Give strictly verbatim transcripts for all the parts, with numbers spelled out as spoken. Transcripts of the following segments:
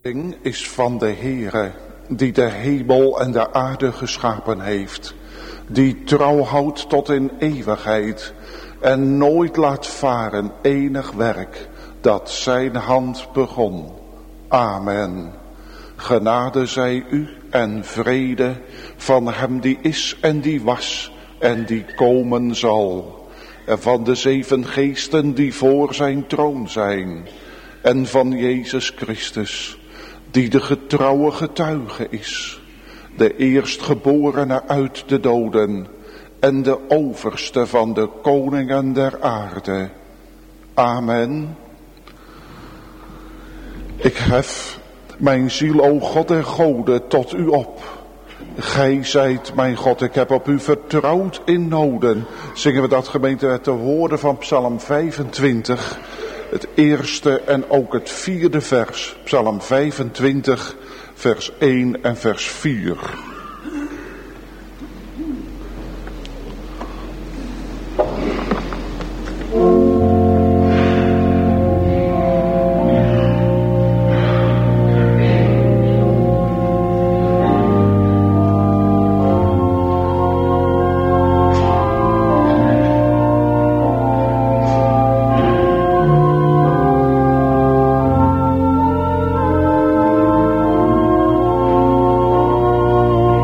Is van de Heere, die de hemel en de aarde geschapen heeft, die trouw houdt tot in eeuwigheid en nooit laat varen enig werk dat zijn hand begon. Amen. Genade zij u en vrede van hem die is en die was en die komen zal, en van de zeven geesten die voor zijn troon zijn, en van Jezus Christus, die de getrouwe getuige is, de eerstgeborene uit de doden en de overste van de koningen der aarde. Amen. Ik hef mijn ziel, o God der goden, tot u op. Gij zijt mijn God, ik heb op u vertrouwd in noden. Zingen we dat, gemeente, met de woorden van Psalm vijfentwintig... Het eerste en ook het vierde vers, Psalm vijfentwintig, vers één en vers vier. Amen.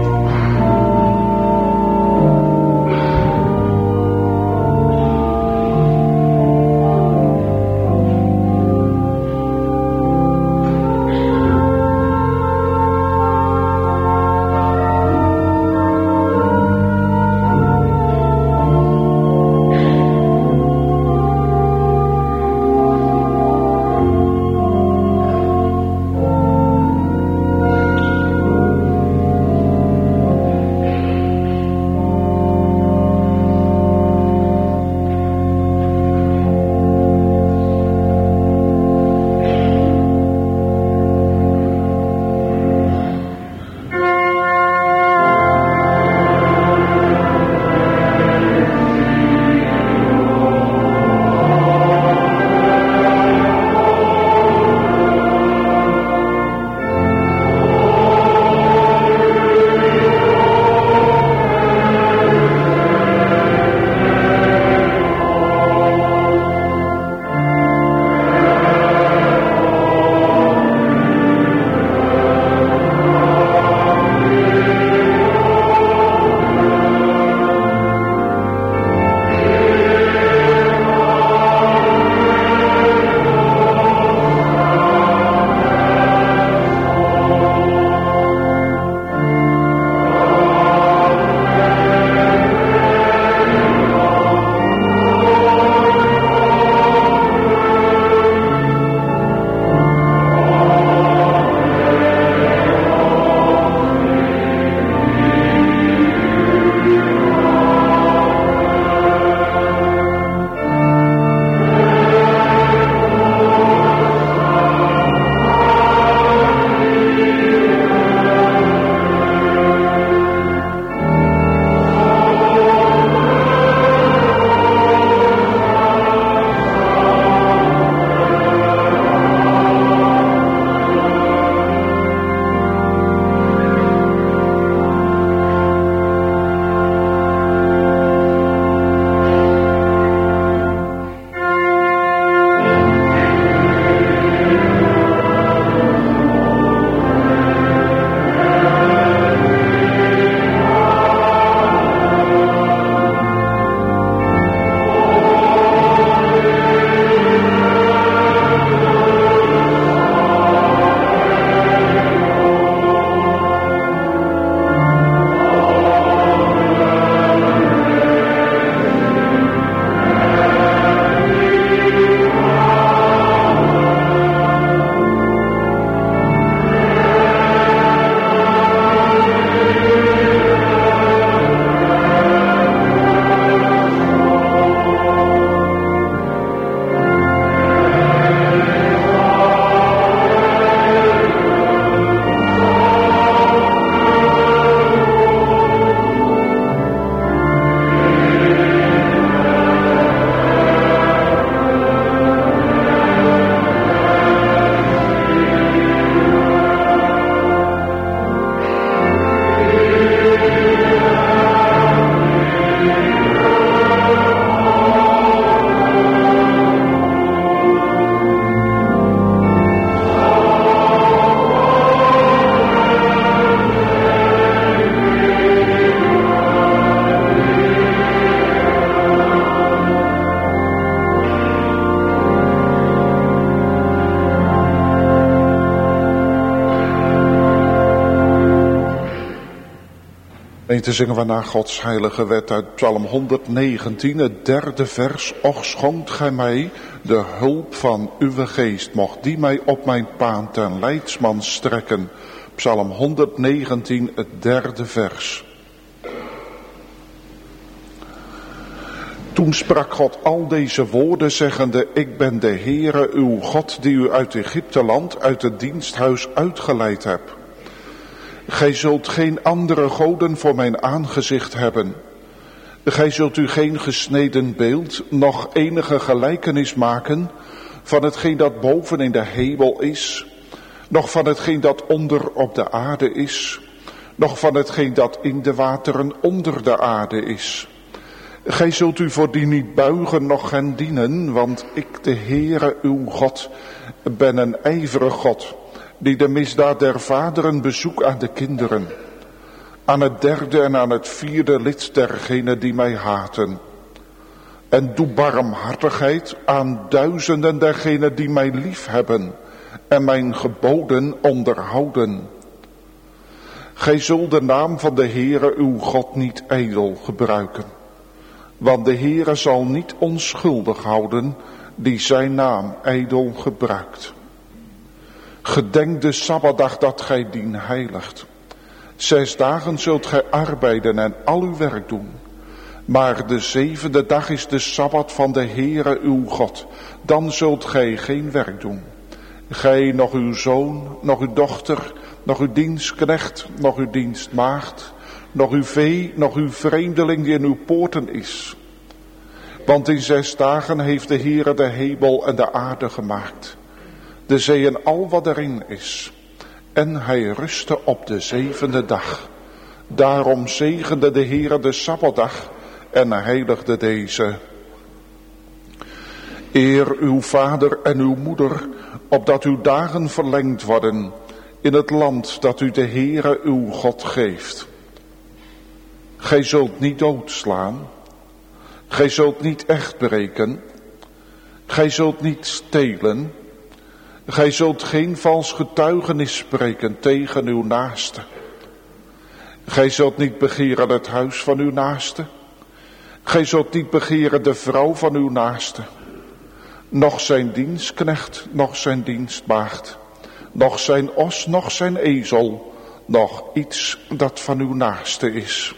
En te zingen we naar Gods heilige wet uit Psalm honderdnegentien, het derde vers. Och, schonkt gij mij de hulp van uw geest, mocht die mij op mijn paan ten leidsman strekken. Psalm honderdnegentien, het derde vers. Toen sprak God al deze woorden zeggende, ik ben de Heere uw God die u uit Egypte land, uit het diensthuis uitgeleid hebt. Gij zult geen andere goden voor mijn aangezicht hebben. Gij zult u geen gesneden beeld, noch enige gelijkenis maken van hetgeen dat boven in de hemel is, noch van hetgeen dat onder op de aarde is, noch van hetgeen dat in de wateren onder de aarde is. Gij zult u voor die niet buigen, noch hen dienen, want ik, de Heere uw God, ben een ijverig God, die de misdaad der vaderen bezoekt aan de kinderen, aan het derde en aan het vierde lid dergenen die mij haten. En doe barmhartigheid aan duizenden dergenen die mij lief hebben en mijn geboden onderhouden. Gij zult de naam van de Heere uw God niet ijdel gebruiken, want de Heere zal niet onschuldig houden die zijn naam ijdel gebruikt. Gedenk de Sabbatdag dat gij dien heiligt. Zes dagen zult gij arbeiden en al uw werk doen. Maar de zevende dag is de Sabbat van de Heere uw God. Dan zult gij geen werk doen. Gij, nog uw zoon, nog uw dochter, nog uw dienstknecht, nog uw dienstmaagd, nog uw vee, nog uw vreemdeling die in uw poorten is. Want in zes dagen heeft de Heere de hemel en de aarde gemaakt, de zee en al wat erin is. En hij rustte op de zevende dag. Daarom zegende de Heere de Sabbatdag en heiligde deze. Eer uw vader en uw moeder, opdat uw dagen verlengd worden in het land dat u de Heere uw God geeft. Gij zult niet doodslaan. Gij zult niet echt breken. Gij zult niet stelen. Gij zult geen vals getuigenis spreken tegen uw naaste. Gij zult niet begeren het huis van uw naaste. Gij zult niet begeren de vrouw van uw naaste. Noch zijn dienstknecht, noch zijn dienstmaagd. Noch zijn os, noch zijn ezel. Noch iets dat van uw naaste is.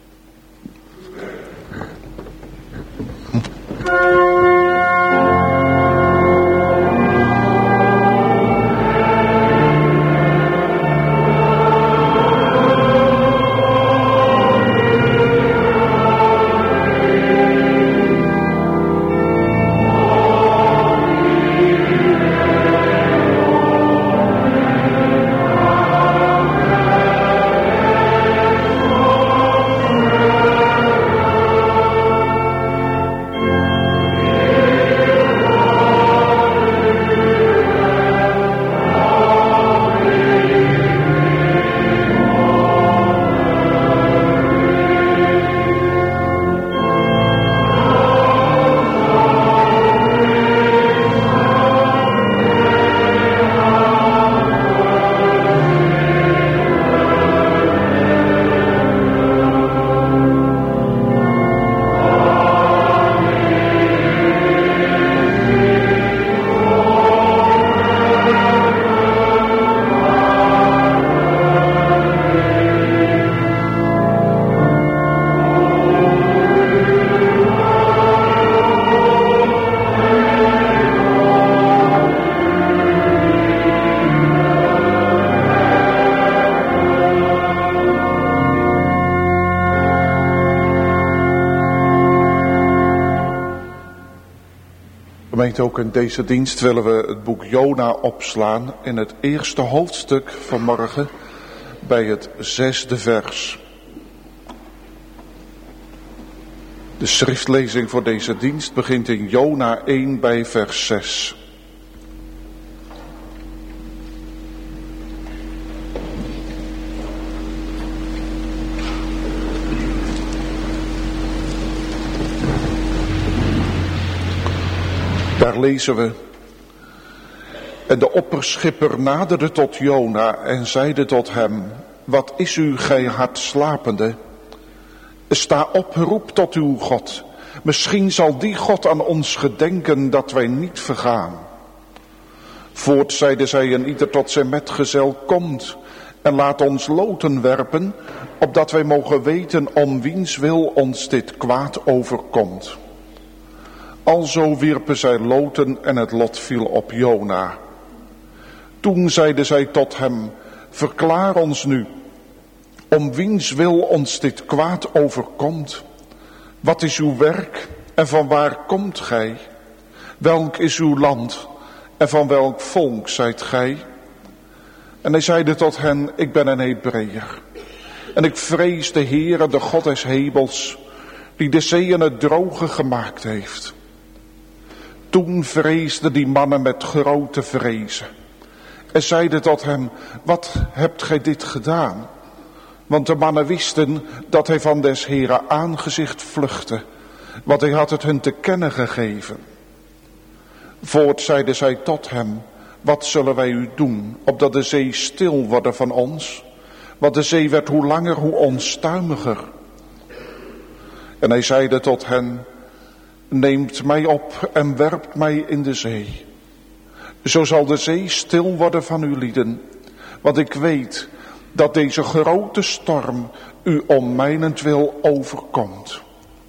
Gemeente, ook in deze dienst willen we het boek Jona opslaan in het eerste hoofdstuk van morgen bij het zesde vers. De schriftlezing voor deze dienst begint in Jona één bij vers zes. Daar lezen we: En de opperschipper naderde tot Jona en zeide tot hem: Wat is u, gij hardslapende? Sta op, roep tot uw God. Misschien zal die God aan ons gedenken dat wij niet vergaan. Voort zeiden zij en ieder tot zijn metgezel komt. En laat ons loten werpen, opdat wij mogen weten om wiens wil ons dit kwaad overkomt. Alzo wierpen zij loten en het lot viel op Jona. Toen zeiden zij tot hem, verklaar ons nu, om wiens wil ons dit kwaad overkomt. Wat is uw werk en van waar komt gij? Welk is uw land en van welk volk zijt gij? En hij zeide tot hen, ik ben een Hebreeër. En ik vrees de Heere, de God des hemels, die de zee en het droge gemaakt heeft. Toen vreesden die mannen met grote vrezen. En zeiden tot hem, wat hebt gij dit gedaan? Want de mannen wisten dat hij van des Heere aangezicht vluchtte, want hij had het hun te kennen gegeven. Voort zeiden zij tot hem, wat zullen wij u doen, opdat de zee stil worden van ons? Want de zee werd hoe langer hoe onstuimiger. En hij zeide tot hen, neemt mij op en werpt mij in de zee. Zo zal de zee stil worden van uw lieden, want ik weet dat deze grote storm u om mijnentwil overkomt.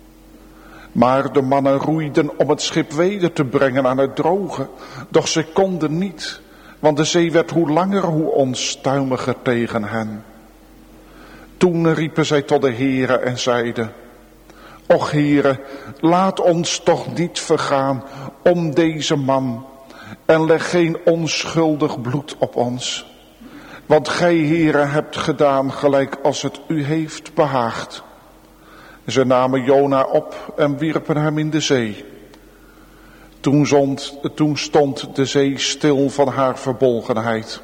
Maar de mannen roeiden om het schip weder te brengen aan het droge, doch ze konden niet, want de zee werd hoe langer hoe onstuimiger tegen hen. Toen riepen zij tot de Heere en zeiden, och Heere, laat ons toch niet vergaan om deze man en leg geen onschuldig bloed op ons. Want gij, Heere, hebt gedaan gelijk als het u heeft behaagd. Ze namen Jona op en wierpen hem in de zee. Toen, zond, toen stond de zee stil van haar verbolgenheid.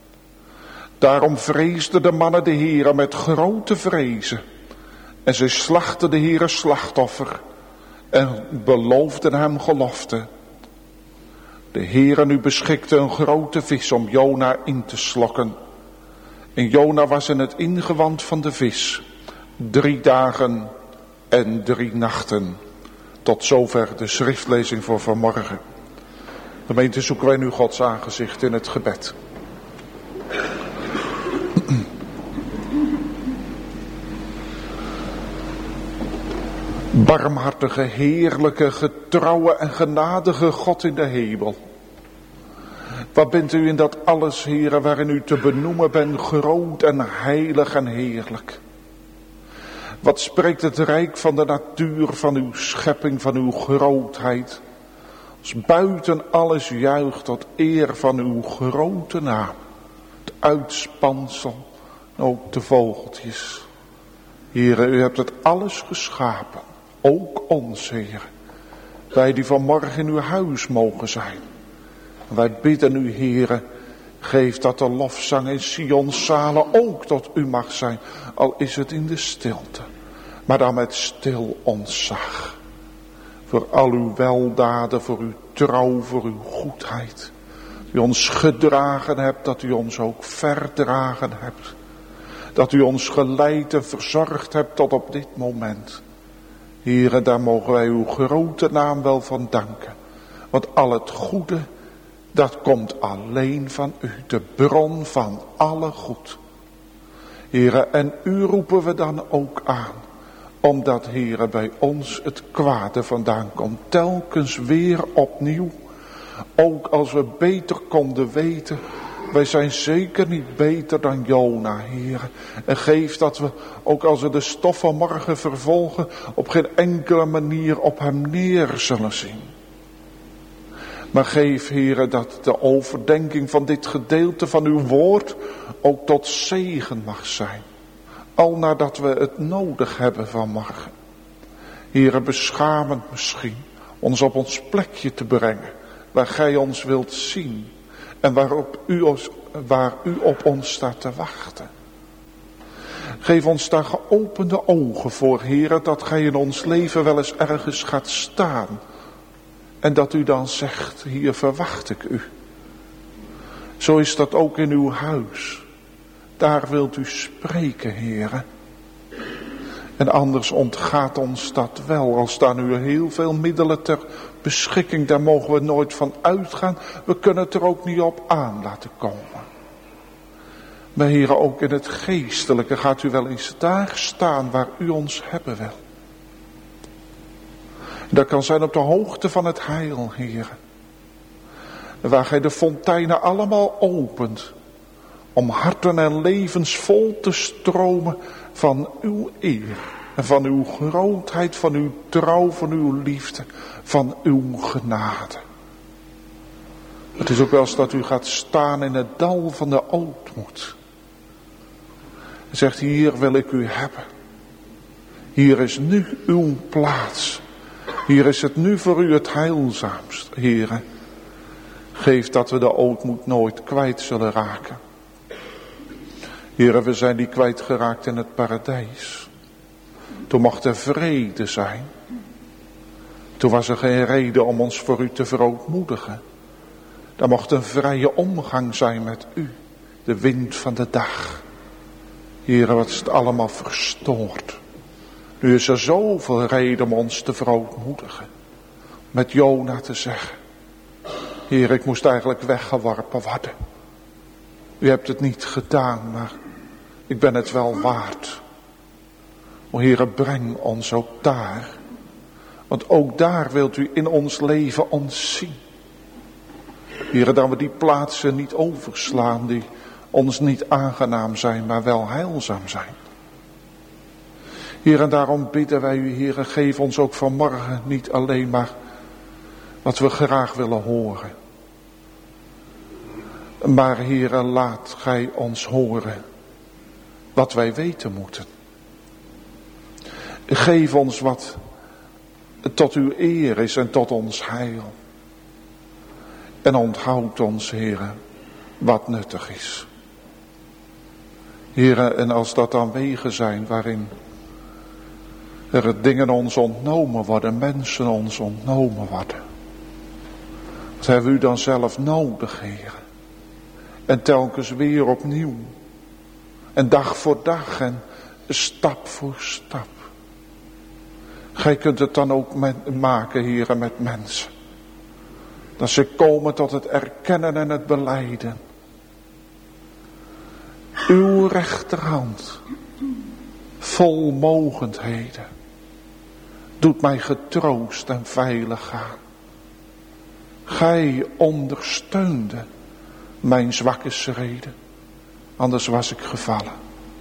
Daarom vreesden de mannen de Heere met grote vrezen. En ze slachten de Heere slachtoffer en beloofden hem gelofte. De Heere nu beschikte een grote vis om Jona in te slokken. En Jona was in het ingewand van de vis, drie dagen en drie nachten. Tot zover de schriftlezing voor vanmorgen. Gemeente, zoeken wij nu Gods aangezicht in het gebed. Barmhartige, heerlijke, getrouwe en genadige God in de hemel. Wat bent u in dat alles, Heere, waarin u te benoemen bent, groot en heilig en heerlijk. Wat spreekt het rijk van de natuur, van uw schepping, van uw grootheid. Als buiten alles juicht tot eer van uw grote naam. Het uitspansel, ook de vogeltjes. Heere, u hebt het alles geschapen. Ook ons, Heere. Wij die vanmorgen in uw huis mogen zijn. Wij bidden u, Heere, geef dat de lofzang in Sions zalen ook tot u mag zijn, al is het in de stilte, maar dan met stil ontzag. Voor al uw weldaden, voor uw trouw, voor uw goedheid. Dat u ons gedragen hebt, dat u ons ook verdragen hebt. Dat u ons geleid en verzorgd hebt tot op dit moment. Heere, daar mogen wij uw grote naam wel van danken. Want al het goede, dat komt alleen van u, de bron van alle goed. Heere, en u roepen we dan ook aan, omdat, Heere, bij ons het kwade vandaan komt, telkens weer opnieuw. Ook als we beter konden weten, wij zijn zeker niet beter dan Jona, Heere. En geef dat we, ook als we de stof van morgen vervolgen, op geen enkele manier op hem neer zullen zien. Maar geef, Heere, dat de overdenking van dit gedeelte van uw woord ook tot zegen mag zijn. Al nadat we het nodig hebben vanmorgen. Heere, beschamend misschien, ons op ons plekje te brengen, waar gij ons wilt zien. En waarop u, waar u op ons staat te wachten. Geef ons daar geopende ogen voor, Heere, dat gij in ons leven wel eens ergens gaat staan. En dat u dan zegt, hier verwacht ik u. Zo is dat ook in uw huis. Daar wilt u spreken, Heere. En anders ontgaat ons dat wel. Al staan nu heel veel middelen ter beschikking. Daar mogen we nooit van uitgaan. We kunnen het er ook niet op aan laten komen. Maar Heere, ook in het geestelijke gaat u wel eens daar staan waar u ons hebben wil. Dat kan zijn op de hoogte van het heil, Heere. Waar gij de fonteinen allemaal opent. Om harten en levens vol te stromen van uw eer. En van uw grootheid, van uw trouw, van uw liefde, van uw genade. Het is ook wel eens dat u gaat staan in het dal van de ootmoed. En zegt, hier wil ik u hebben. Hier is nu uw plaats. Hier is het nu voor u het heilzaamst, Heere. Geef dat we de ootmoed nooit kwijt zullen raken. Heere, we zijn die kwijtgeraakt in het paradijs. Toen mocht er vrede zijn. Toen was er geen reden om ons voor u te verootmoedigen. Er mocht een vrije omgang zijn met u. De wind van de dag. Heere, wat is het allemaal verstoord. Nu is er zoveel reden om ons te verootmoedigen. Met Jona te zeggen. Heer, ik moest eigenlijk weggeworpen worden. U hebt het niet gedaan, maar ik ben het wel waard. O Heere, breng ons ook daar. Want ook daar wilt u in ons leven ons zien. Heere, dat we die plaatsen niet overslaan die ons niet aangenaam zijn, maar wel heilzaam zijn. Heer, en daarom bidden wij u, Heer, geef ons ook vanmorgen niet alleen maar wat we graag willen horen. Maar Heer, laat gij ons horen wat wij weten moeten. Geef ons wat tot uw eer is en tot ons heil. En onthoud ons, Heer, wat nuttig is. Heer, en als dat dan wegen zijn waarin er dingen ons ontnomen worden, mensen ons ontnomen worden. Wat hebben we u dan zelf nodig, Heer? En telkens weer opnieuw. En dag voor dag en stap voor stap. Gij kunt het dan ook met, maken, Heer, met mensen. Dat ze komen tot het erkennen en het belijden. Uw rechterhand, vol mogendheden, doet mij getroost en veilig gaan. Gij ondersteunde mijn zwakke schreden, anders was ik gevallen.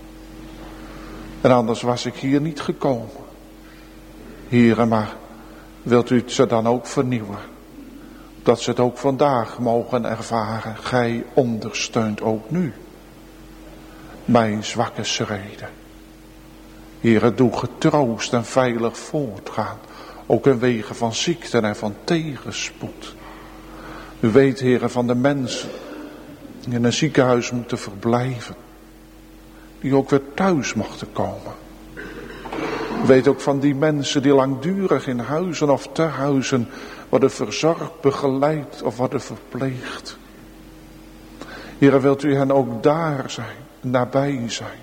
En anders was ik hier niet gekomen. Heere, maar wilt u het ze dan ook vernieuwen? Dat ze het ook vandaag mogen ervaren. Gij ondersteunt ook nu mijn zwakke schreden. Heere, doe getroost en veilig voortgaan. Ook in wegen van ziekte en van tegenspoed. U weet, Heere, van de mensen die in een ziekenhuis moeten verblijven. Die ook weer thuis mochten komen. U weet ook van die mensen die langdurig in huizen of te huizen worden verzorgd, begeleid of worden verpleegd. Heere, wilt u hen ook daar zijn, nabij zijn.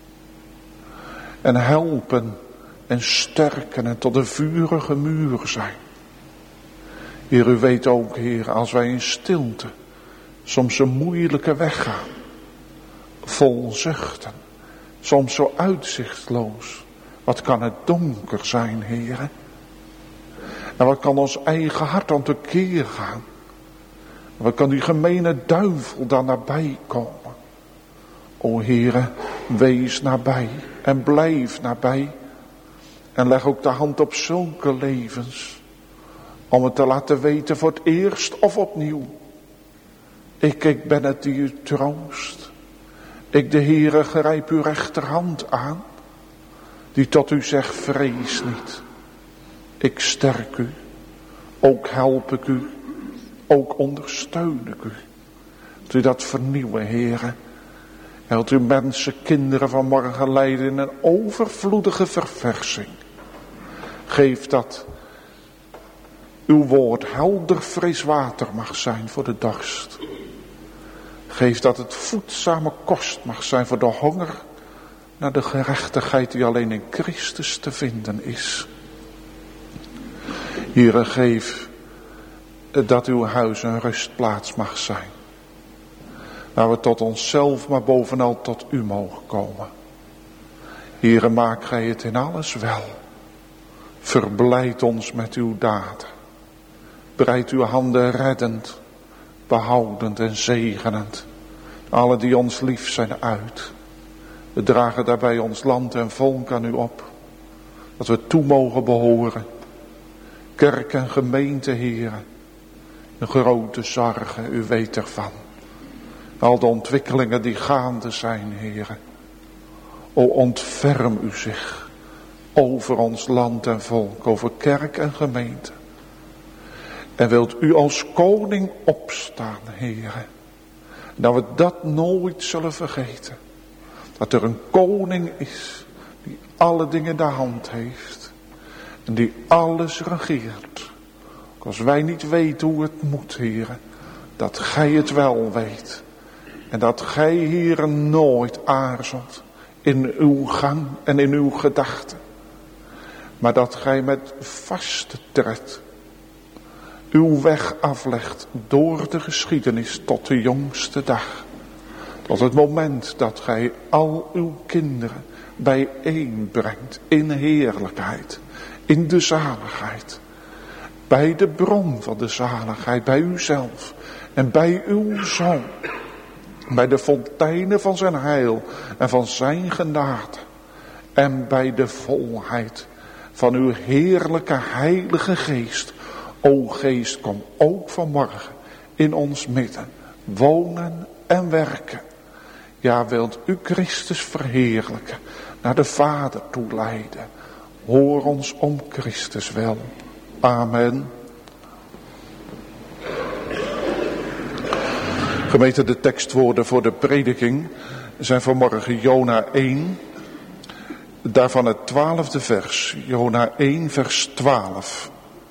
En helpen en sterken en tot een vurige muur zijn. Heer, u weet ook, Heer, als wij in stilte soms een moeilijke weg gaan. Vol zuchten, soms zo uitzichtloos. Wat kan het donker zijn, Heer. En wat kan ons eigen hart aan te keer gaan. En wat kan die gemene duivel dan nabij komen. O Heere, wees nabij en blijf nabij. En leg ook de hand op zulke levens. Om het te laten weten voor het eerst of opnieuw. Ik, ik ben het die u troost. Ik, de Heere, grijp uw rechterhand aan. Die tot u zegt, vrees niet. Ik sterk u. Ook help ik u. Ook ondersteun ik u. Wilt u dat vernieuwen, Heere. En wilt u mensen, kinderen van morgen leiden in een overvloedige verversing. Geef dat uw woord helder fris water mag zijn voor de dorst. Geef dat het voedzame kost mag zijn voor de honger naar de gerechtigheid die alleen in Christus te vinden is. Heere, geef dat uw huis een rustplaats mag zijn. Waar we tot onszelf, maar bovenal tot u mogen komen. Heere, maak gij het in alles wel. Verblijd ons met uw daden. Breid uw handen reddend, behoudend en zegenend. Alle die ons lief zijn uit. We dragen daarbij ons land en volk aan u op. Dat we toe mogen behoren. Kerk en gemeente, Heere. Een grote zorgen, u weet ervan. Al de ontwikkelingen die gaande zijn, Heere. O, ontferm u zich over ons land en volk, over kerk en gemeente. En wilt u als koning opstaan, Heere. Dat we dat nooit zullen vergeten. Dat er een koning is die alle dingen in de hand heeft. En die alles regeert. Ook als wij niet weten hoe het moet, Heere. Dat gij het wel weet. En dat gij, Heere, nooit aarzelt in uw gang en in uw gedachten. Maar dat gij met vaste tred uw weg aflegt door de geschiedenis tot de jongste dag. Tot het moment dat gij al uw kinderen bijeenbrengt in heerlijkheid, in de zaligheid. Bij de bron van de zaligheid, bij uzelf en bij uw Zoon. Bij de fonteinen van zijn heil en van zijn genade. En bij de volheid van uw heerlijke heilige geest. O geest, kom ook vanmorgen in ons midden wonen en werken. Ja, wilt u Christus verheerlijken, naar de Vader toe leiden. Hoor ons om Christus wel. Amen. Gemeente, de tekstwoorden voor de prediking zijn vanmorgen Jona één. Daarvan het twaalfde vers. Jona één vers twaalf.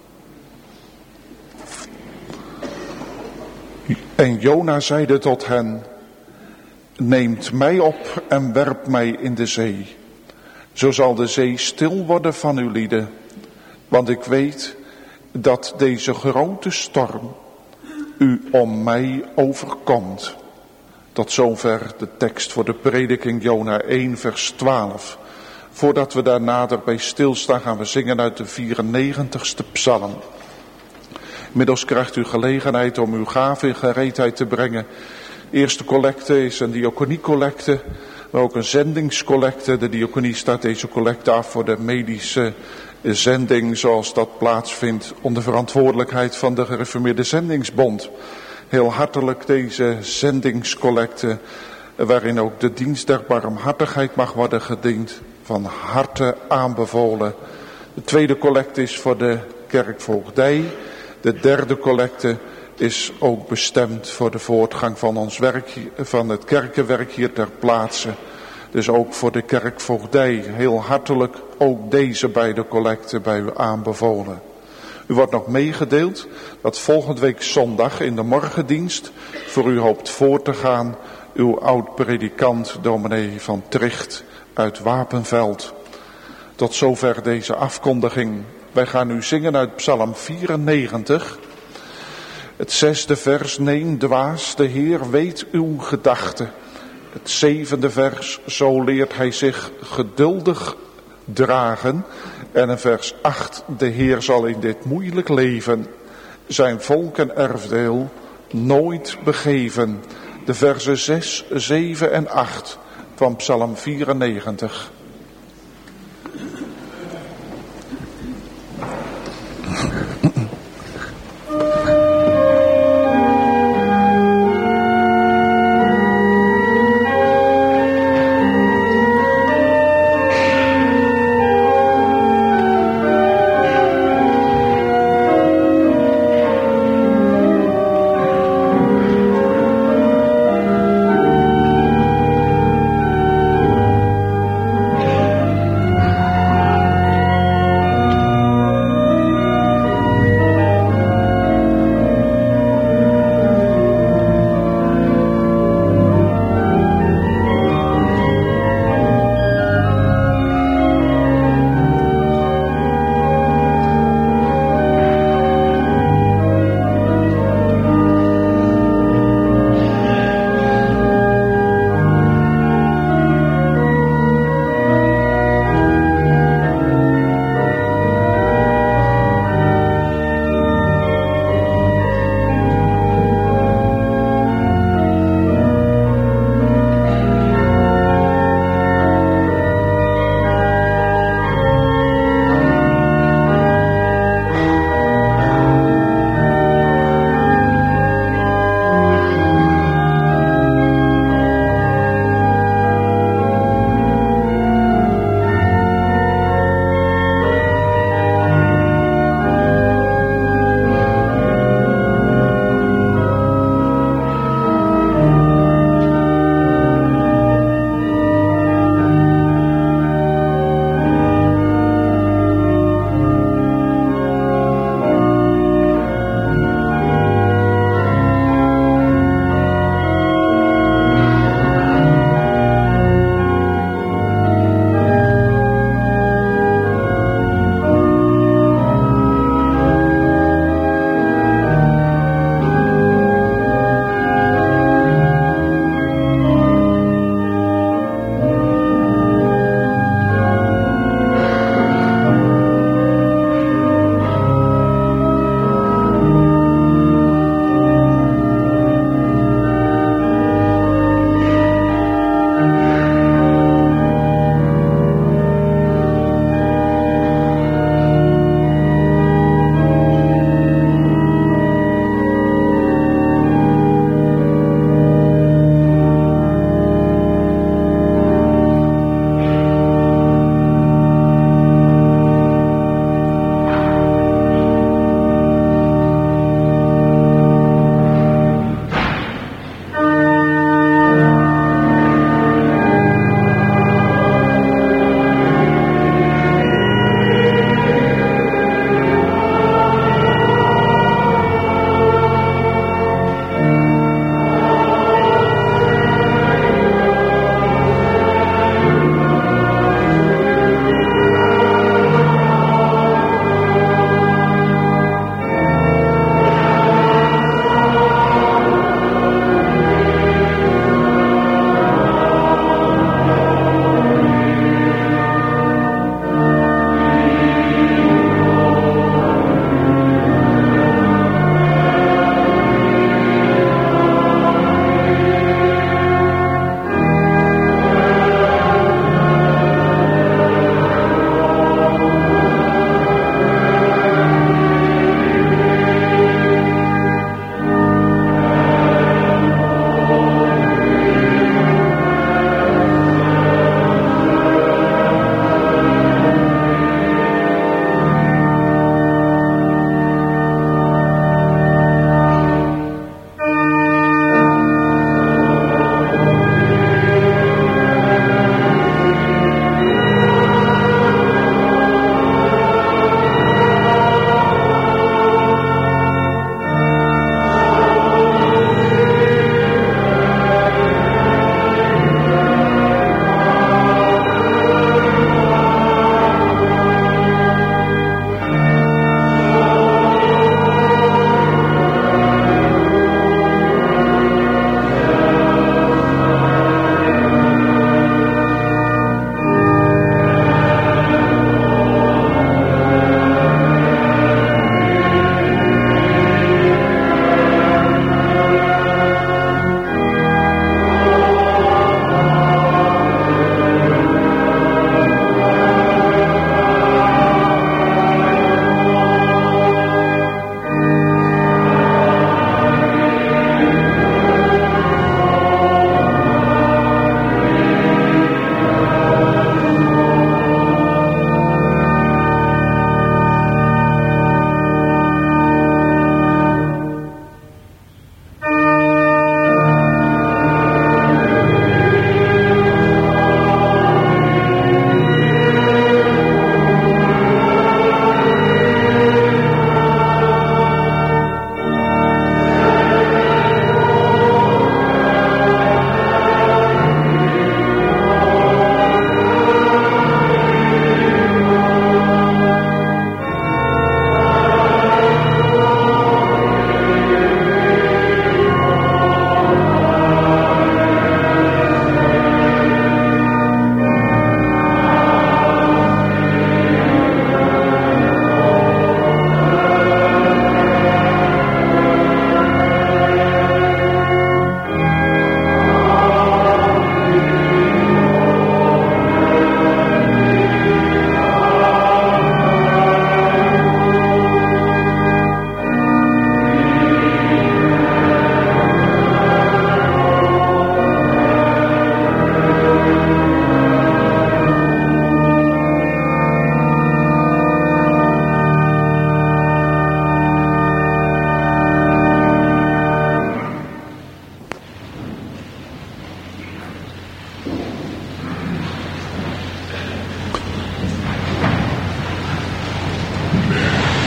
En Jona zeide tot hen: neemt mij op en werpt mij in de zee. Zo zal de zee stil worden van uw lieden. Want ik weet dat deze grote storm u om mij overkomt. Tot zover de tekst voor de prediking Jona één vers twaalf. Voordat we daar nader bij stilstaan gaan we zingen uit de vierennegentigste psalm. Inmiddels krijgt u gelegenheid om uw gave in gereedheid te brengen. De eerste collecte is een diaconiecollecte, maar ook een zendingscollecte. De diaconie staat deze collecte af voor de medische zending zoals dat plaatsvindt onder verantwoordelijkheid van de Gereformeerde Zendingsbond. Heel hartelijk deze zendingscollecte, waarin ook de dienst der barmhartigheid mag worden gediend, van harte aanbevolen. De tweede collecte is voor de kerkvoogdij. De derde collecte is ook bestemd voor de voortgang van ons werk, van het kerkenwerk hier ter plaatse. Dus ook voor de kerkvoogdij heel hartelijk ook deze beide collecten bij u aanbevolen. U wordt nog meegedeeld dat volgende week zondag in de morgendienst voor u hoopt voor te gaan uw oud-predikant dominee van Tricht uit Wapenveld. Tot zover deze afkondiging. Wij gaan nu zingen uit Psalm vierennegentig. Het zesde vers, neem dwaas, de Heer weet uw gedachten. Het zevende vers, zo leert hij zich geduldig dragen. En in vers acht, de Heer zal in dit moeilijk leven zijn volk en erfdeel nooit begeven. De versen zes, zeven en acht van Psalm vierennegentig.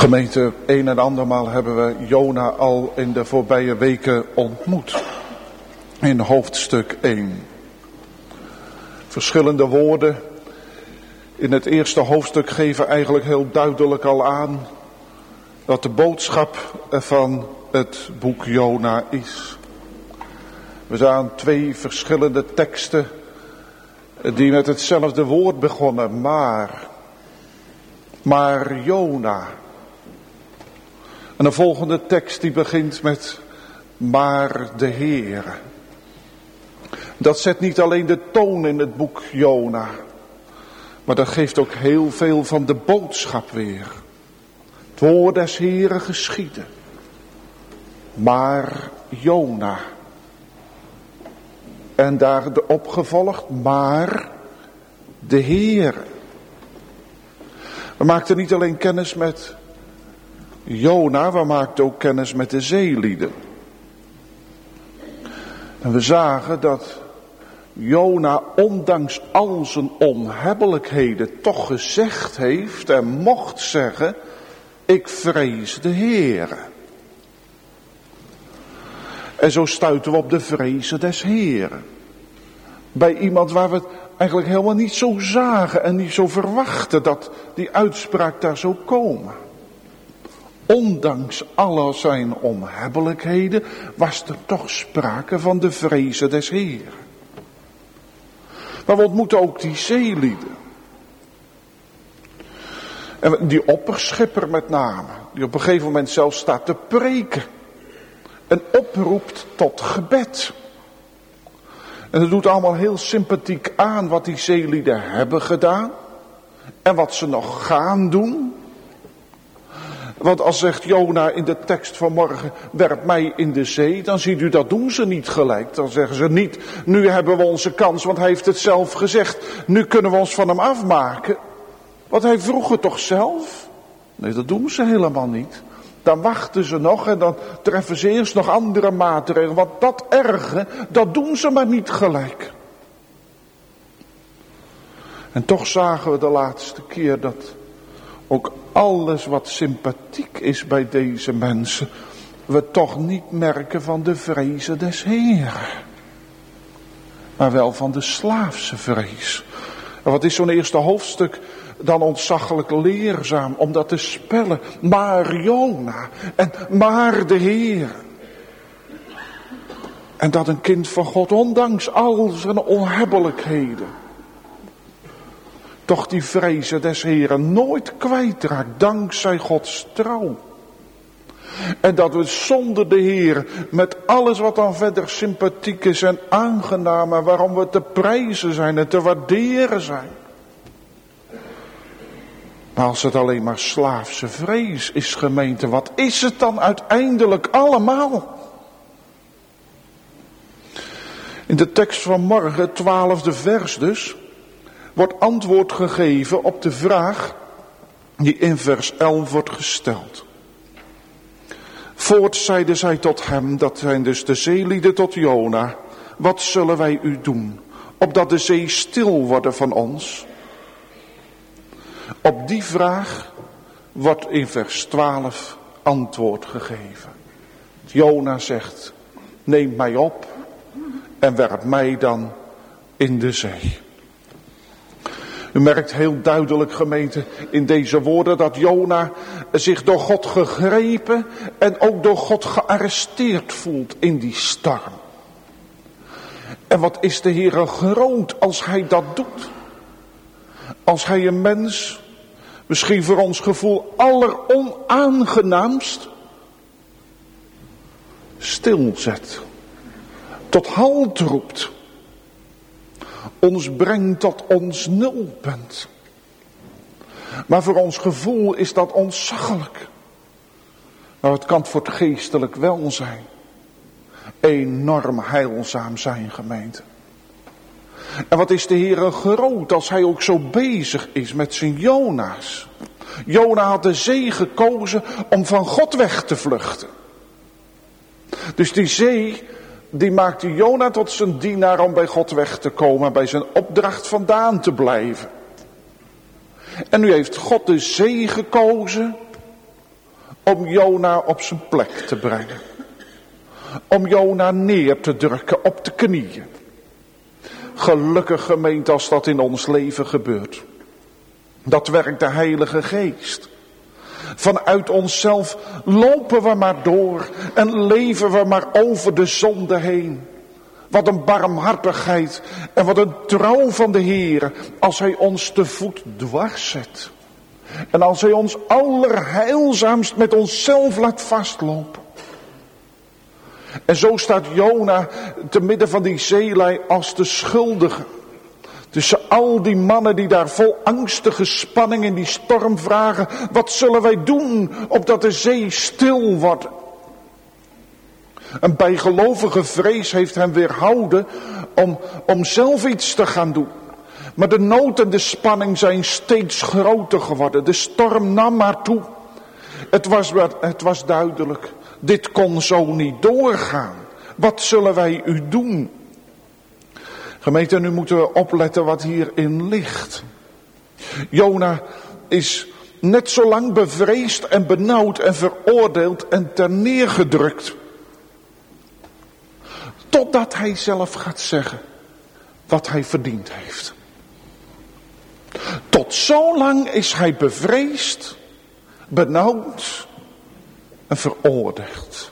Gemeente, een en andermaal hebben we Jona al in de voorbije weken ontmoet. In hoofdstuk één. Verschillende woorden in het eerste hoofdstuk geven eigenlijk heel duidelijk al aan wat de boodschap van het boek Jona is. We zagen twee verschillende teksten die met hetzelfde woord begonnen, maar. Maar Jona. En de volgende tekst die begint met maar de Heere. Dat zet niet alleen de toon in het boek Jona, maar dat geeft ook heel veel van de boodschap weer. Het woord des Heeren geschieden. Maar Jona. En daarop gevolgd, maar de Heere. We maakten niet alleen kennis met Jona, we maakten ook kennis met de zeelieden. En we zagen dat Jona ondanks al zijn onhebbelijkheden toch gezegd heeft en mocht zeggen, ik vrees de Heere. En zo stuiten we op de vrezen des Heeren. Bij iemand waar we het eigenlijk helemaal niet zo zagen en niet zo verwachten dat die uitspraak daar zou komen. Ondanks alle zijn onhebbelijkheden was er toch sprake van de vrezen des Heeren. Maar we ontmoeten ook die zeelieden. En die opperschipper met name, die op een gegeven moment zelf staat te preken. En oproept tot gebed. En het doet allemaal heel sympathiek aan wat die zeelieden hebben gedaan. En wat ze nog gaan doen. Want als zegt Jona in de tekst van morgen, werp mij in de zee, dan ziet u dat doen ze niet gelijk. Dan zeggen ze niet, nu hebben we onze kans, want hij heeft het zelf gezegd. Nu kunnen we ons van hem afmaken. Want hij vroeg het toch zelf? Nee, dat doen ze helemaal niet. Dan wachten ze nog en dan treffen ze eerst nog andere maatregelen. Want dat erge, dat doen ze maar niet gelijk. En toch zagen we de laatste keer dat ook alles wat sympathiek is bij deze mensen, we toch niet merken van de vrezen des Heeren. Maar wel van de slaafse vrees. En wat is zo'n eerste hoofdstuk dan ontzaglijk leerzaam om dat te spellen. Maar Jona en maar de Heer. En dat een kind van God, ondanks al zijn onhebbelijkheden, toch die vrezen des Heeren nooit kwijtraakt, dankzij Gods trouw. En dat we zonder de Heer, met alles wat dan verder sympathiek is en aangenaam, en waarom we te prijzen zijn en te waarderen zijn. Maar als het alleen maar slaafse vrees is, gemeente, wat is het dan uiteindelijk allemaal? In de tekst van morgen, het twaalfde vers dus, wordt antwoord gegeven op de vraag die in vers elf wordt gesteld. Voorts zeiden zij tot hem, dat zijn dus de zeelieden tot Jona, wat zullen wij u doen, opdat de zee stil worden van ons? Op die vraag wordt in vers twaalf antwoord gegeven. Jona zegt, neem mij op en werp mij dan in de zee. U merkt heel duidelijk, gemeente, in deze woorden dat Jona zich door God gegrepen en ook door God gearresteerd voelt in die storm. En wat is de Heere groot als hij dat doet? Als hij een mens, misschien voor ons gevoel alleronaangenaamst, stilzet, tot halt roept, ons brengt tot ons nulpunt. Maar voor ons gevoel is dat ontzaglijk. Maar het kan voor het geestelijk welzijn enorm heilzaam zijn, gemeente. En wat is de Heere groot als hij ook zo bezig is met zijn Jona's. Jona had de zee gekozen om van God weg te vluchten. Dus die zee, die maakte Jona tot zijn dienaar om bij God weg te komen, bij zijn opdracht vandaan te blijven. En nu heeft God de zee gekozen om Jona op zijn plek te brengen. Om Jona neer te drukken op de knieën. Gelukkig gemeente als dat in ons leven gebeurt. Dat werkt de Heilige Geest. Vanuit onszelf lopen we maar door en leven we maar over de zonde heen. Wat een barmhartigheid en wat een trouw van de Heer als Hij ons te voet dwars zet. En als Hij ons allerheilzaamst met onszelf laat vastlopen. En zo staat Jona te midden van die zeelei als de schuldige. Tussen al die mannen die daar vol angstige spanning in die storm vragen. Wat zullen wij doen opdat de zee stil wordt? Een bijgelovige vrees heeft hem weerhouden om, om zelf iets te gaan doen. Maar de nood en de spanning zijn steeds groter geworden. De storm nam maar toe. Het was, het was duidelijk. Dit kon zo niet doorgaan. Wat zullen wij u doen? Gemeente, nu moeten we opletten wat hierin ligt. Jona is net zo lang bevreesd en benauwd en veroordeeld en terneergedrukt. Totdat hij zelf gaat zeggen wat hij verdiend heeft. Tot zo lang is hij bevreesd, benauwd en veroordeeld.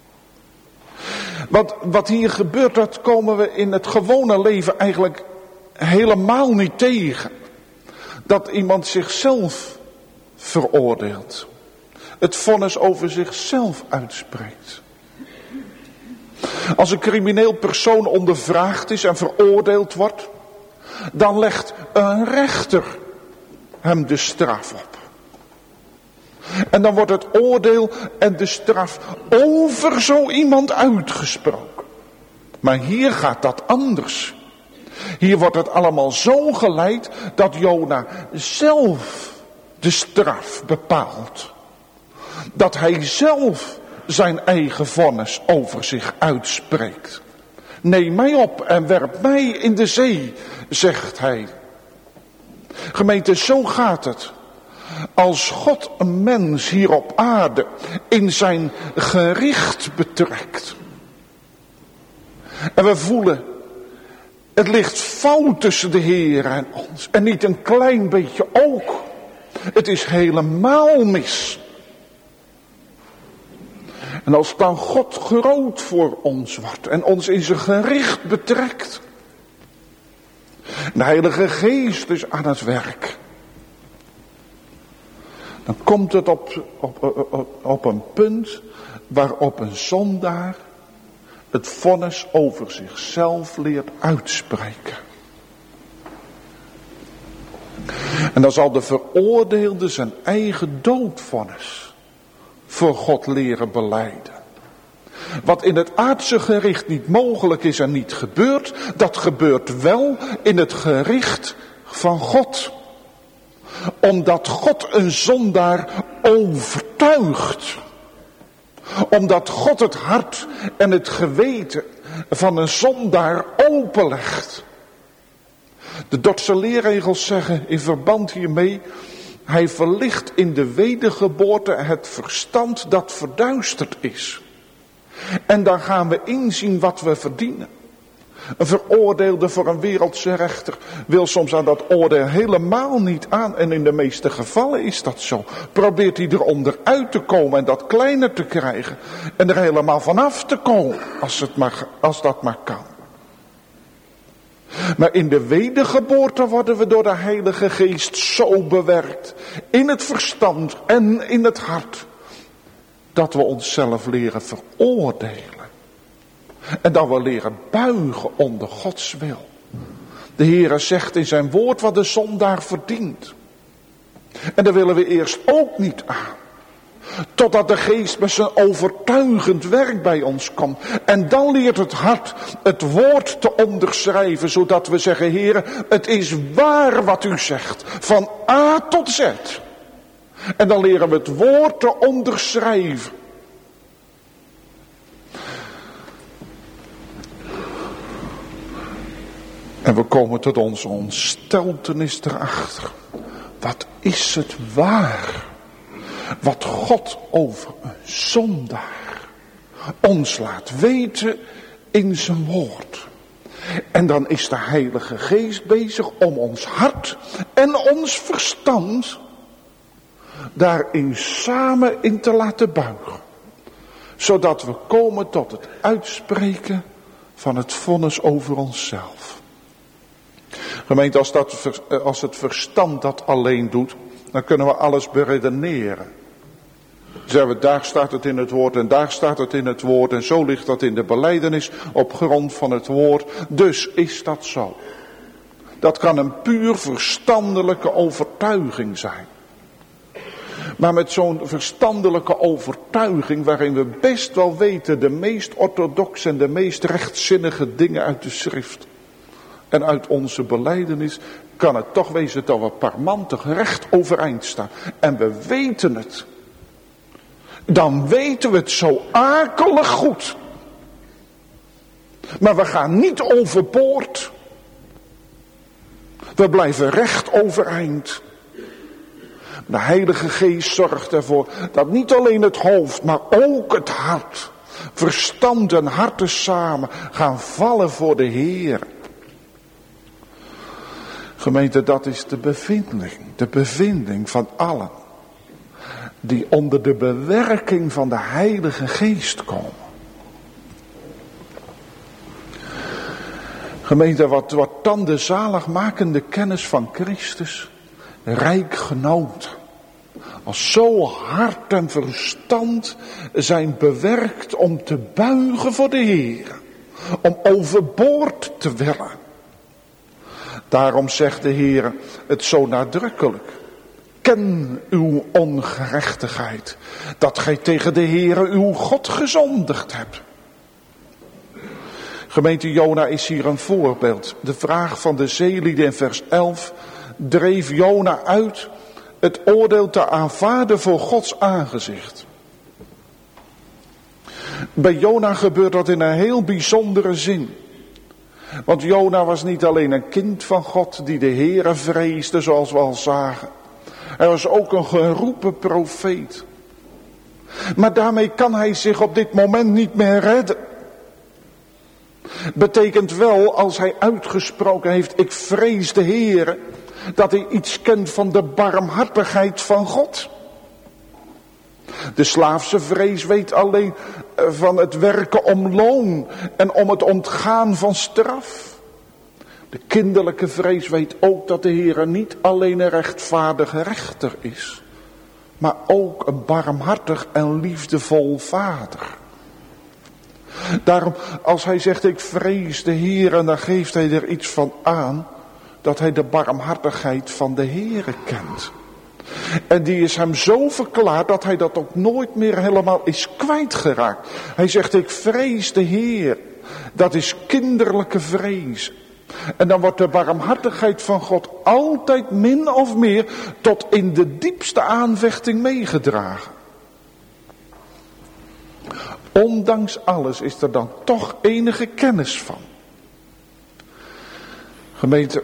Want wat hier gebeurt, dat komen we in het gewone leven eigenlijk helemaal niet tegen. Dat iemand zichzelf veroordeelt. Het vonnis over zichzelf uitspreekt. Als een crimineel persoon ondervraagd is en veroordeeld wordt, dan legt een rechter hem de straf op. En dan wordt het oordeel en de straf over zo iemand uitgesproken. Maar hier gaat dat anders. Hier wordt het allemaal zo geleid dat Jona zelf de straf bepaalt. Dat hij zelf zijn eigen vonnis over zich uitspreekt. Neem mij op en werp mij in de zee, zegt hij. Gemeente, zo gaat het. Als God een mens hier op aarde in zijn gericht betrekt. En we voelen, het ligt fout tussen de Heer en ons. En niet een klein beetje ook. Het is helemaal mis. En als dan God groot voor ons wordt en ons in zijn gericht betrekt. De Heilige Geest is aan het werk. Dan komt het op, op, op, op een punt waarop een zondaar het vonnis over zichzelf leert uitspreken. En dan zal de veroordeelde zijn eigen doodvonnis voor God leren belijden. Wat in het aardse gericht niet mogelijk is en niet gebeurt, dat gebeurt wel in het gericht van God. Omdat God een zondaar overtuigt. Omdat God het hart en het geweten van een zondaar openlegt. De Dordtse leerregels zeggen in verband hiermee: hij verlicht in de wedergeboorte het verstand dat verduisterd is. En dan gaan we inzien wat we verdienen. Een veroordeelde voor een wereldse rechter wil soms aan dat oordeel helemaal niet aan. En in de meeste gevallen is dat zo. Probeert hij eronder uit te komen en dat kleiner te krijgen. En er helemaal vanaf te komen als, het maar, als dat maar kan. Maar in de wedergeboorte worden we door de Heilige Geest zo bewerkt. In het verstand en in het hart. Dat we onszelf leren veroordelen. En dat we leren buigen onder Gods wil. De Heere zegt in zijn woord wat de zondaar verdient. En daar willen we eerst ook niet aan. Totdat de Geest met zijn overtuigend werk bij ons komt. En dan leert het hart het woord te onderschrijven. Zodat we zeggen: Heere, het is waar wat u zegt. Van A tot Z. En dan leren we het woord te onderschrijven. En we komen tot onze ontsteltenis erachter. Wat is het waar? Wat God over een zondaar ons laat weten in zijn woord. En dan is de Heilige Geest bezig om ons hart en ons verstand daarin samen in te laten buigen. Zodat we komen tot het uitspreken van het vonnis over onszelf. Gemeente, als, dat, als het verstand dat alleen doet, dan kunnen we alles beredeneren. Zeggen we, daar staat het in het woord en daar staat het in het woord en zo ligt dat in de belijdenis op grond van het woord. Dus is dat zo. Dat kan een puur verstandelijke overtuiging zijn. Maar met zo'n verstandelijke overtuiging waarin we best wel weten de meest orthodoxe en de meest rechtzinnige dingen uit de schrift en uit onze belijdenis, kan het toch wezen dat we parmantig recht overeind staan. En we weten het. Dan weten we het zo akelig goed. Maar we gaan niet overboord. We blijven recht overeind. De Heilige Geest zorgt ervoor dat niet alleen het hoofd, maar ook het hart, verstand en harten samen gaan vallen voor de Heer. Gemeente, dat is de bevinding, de bevinding van allen die onder de bewerking van de Heilige Geest komen. Gemeente, wat, wat dan de zaligmakende kennis van Christus rijk genoten, als zo hart en verstand zijn bewerkt om te buigen voor de Heer, om overboord te willen. Daarom zegt de Heer het zo nadrukkelijk. Ken uw ongerechtigheid, dat gij tegen de Heere uw God gezondigd hebt. Gemeente, Jona is hier een voorbeeld. De vraag van de zeelieden in vers elf dreef Jona uit het oordeel te aanvaarden voor Gods aangezicht. Bij Jona gebeurt dat in een heel bijzondere zin. Want Jona was niet alleen een kind van God die de Heere vreesde, zoals we al zagen. Hij was ook een geroepen profeet. Maar daarmee kan hij zich op dit moment niet meer redden. Betekent wel, als hij uitgesproken heeft, ik vrees de Heere, dat hij iets kent van de barmhartigheid van God. De slaafse vrees weet alleen van het werken om loon en om het ontgaan van straf. De kinderlijke vrees weet ook dat de Heere niet alleen een rechtvaardige rechter is, maar ook een barmhartig en liefdevol vader. Daarom, als hij zegt ik vrees de Heere, dan geeft hij er iets van aan dat hij de barmhartigheid van de Heere kent. En die is hem zo verklaard dat hij dat ook nooit meer helemaal is kwijtgeraakt. Hij zegt ik vrees de Heer. Dat is kinderlijke vrees. En dan wordt de barmhartigheid van God altijd min of meer tot in de diepste aanvechting meegedragen. Ondanks alles is er dan toch enige kennis van. Gemeente,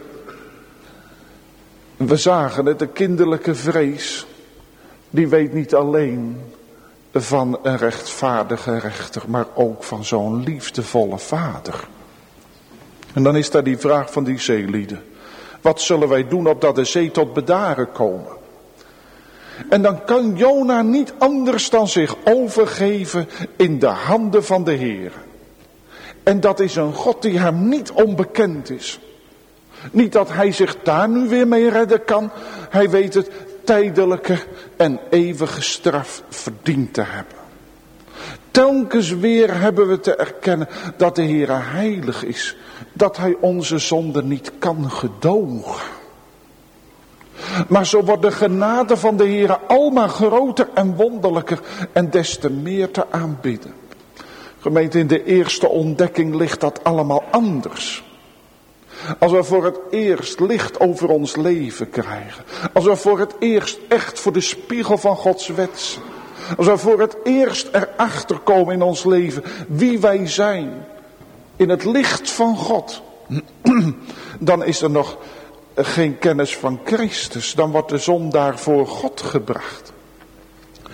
we zagen het, de kinderlijke vrees, die weet niet alleen van een rechtvaardige rechter, maar ook van zo'n liefdevolle vader. En dan is daar die vraag van die zeelieden. Wat zullen wij doen opdat de zee tot bedaren komen? En dan kan Jona niet anders dan zich overgeven in de handen van de Heer. En dat is een God die hem niet onbekend is. Niet dat hij zich daar nu weer mee redden kan. Hij weet het tijdelijke en eeuwige straf verdiend te hebben. Telkens weer hebben we te erkennen dat de Heer heilig is. Dat hij onze zonde niet kan gedogen. Maar zo wordt de genade van de Heer almaar groter en wonderlijker en des te meer te aanbidden. Gemeente, in de eerste ontdekking ligt dat allemaal anders. Als we voor het eerst licht over ons leven krijgen. Als we voor het eerst echt voor de spiegel van Gods wet. Als we voor het eerst erachter komen in ons leven wie wij zijn. In het licht van God. Dan is er nog geen kennis van Christus. Dan wordt de zondaar voor God gebracht.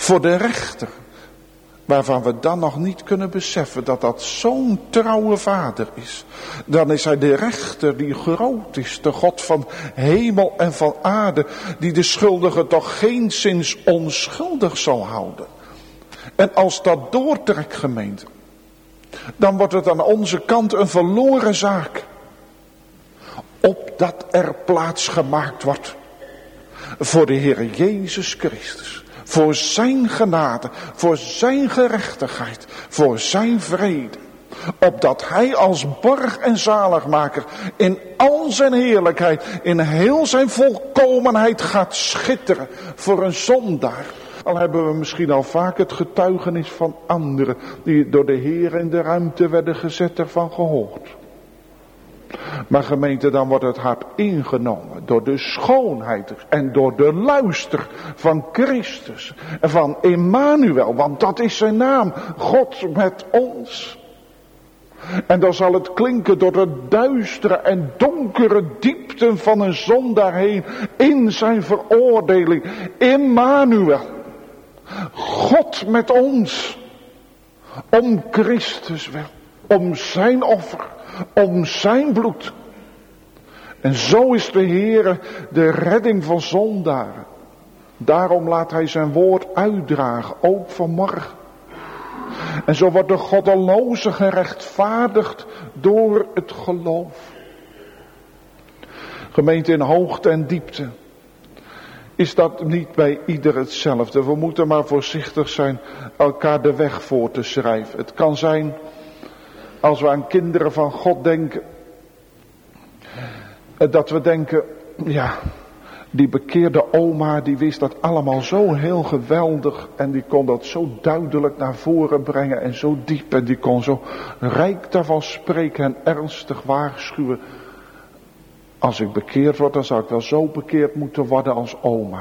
Voor de rechter, waarvan we dan nog niet kunnen beseffen dat dat zo'n trouwe vader is. Dan is hij de rechter die groot is, de God van hemel en van aarde, die de schuldige toch geenszins onschuldig zal houden. En als dat doortrekt, gemeente, dan wordt het aan onze kant een verloren zaak. Opdat er plaats gemaakt wordt voor de Heer Jezus Christus. Voor zijn genade, voor zijn gerechtigheid, voor zijn vrede. Opdat hij als borg en zaligmaker in al zijn heerlijkheid, in heel zijn volkomenheid gaat schitteren voor een zondaar. Al hebben we misschien al vaak het getuigenis van anderen die door de Heer in de ruimte werden gezet ervan gehoord. Maar gemeente, dan wordt het hart ingenomen door de schoonheid en door de luister van Christus en van Emmanuel, want dat is zijn naam, God met ons. En dan zal het klinken door de duistere en donkere diepten van een zondaar heen in zijn veroordeling. Emmanuel, God met ons, om Christus wil, om zijn offer, om zijn bloed. En zo is de Heere de redding van zondaren. Daarom laat hij zijn woord uitdragen, ook vanmorgen. En zo wordt de goddeloze gerechtvaardigd door het geloof. Gemeente, in hoogte en diepte is dat niet bij ieder hetzelfde. We moeten maar voorzichtig zijn elkaar de weg voor te schrijven. Het kan zijn, als we aan kinderen van God denken, dat we denken, ja, die bekeerde oma, die wist dat allemaal zo heel geweldig en die kon dat zo duidelijk naar voren brengen en zo diep en die kon zo rijk daarvan spreken en ernstig waarschuwen. Als ik bekeerd word, dan zou ik wel zo bekeerd moeten worden als oma.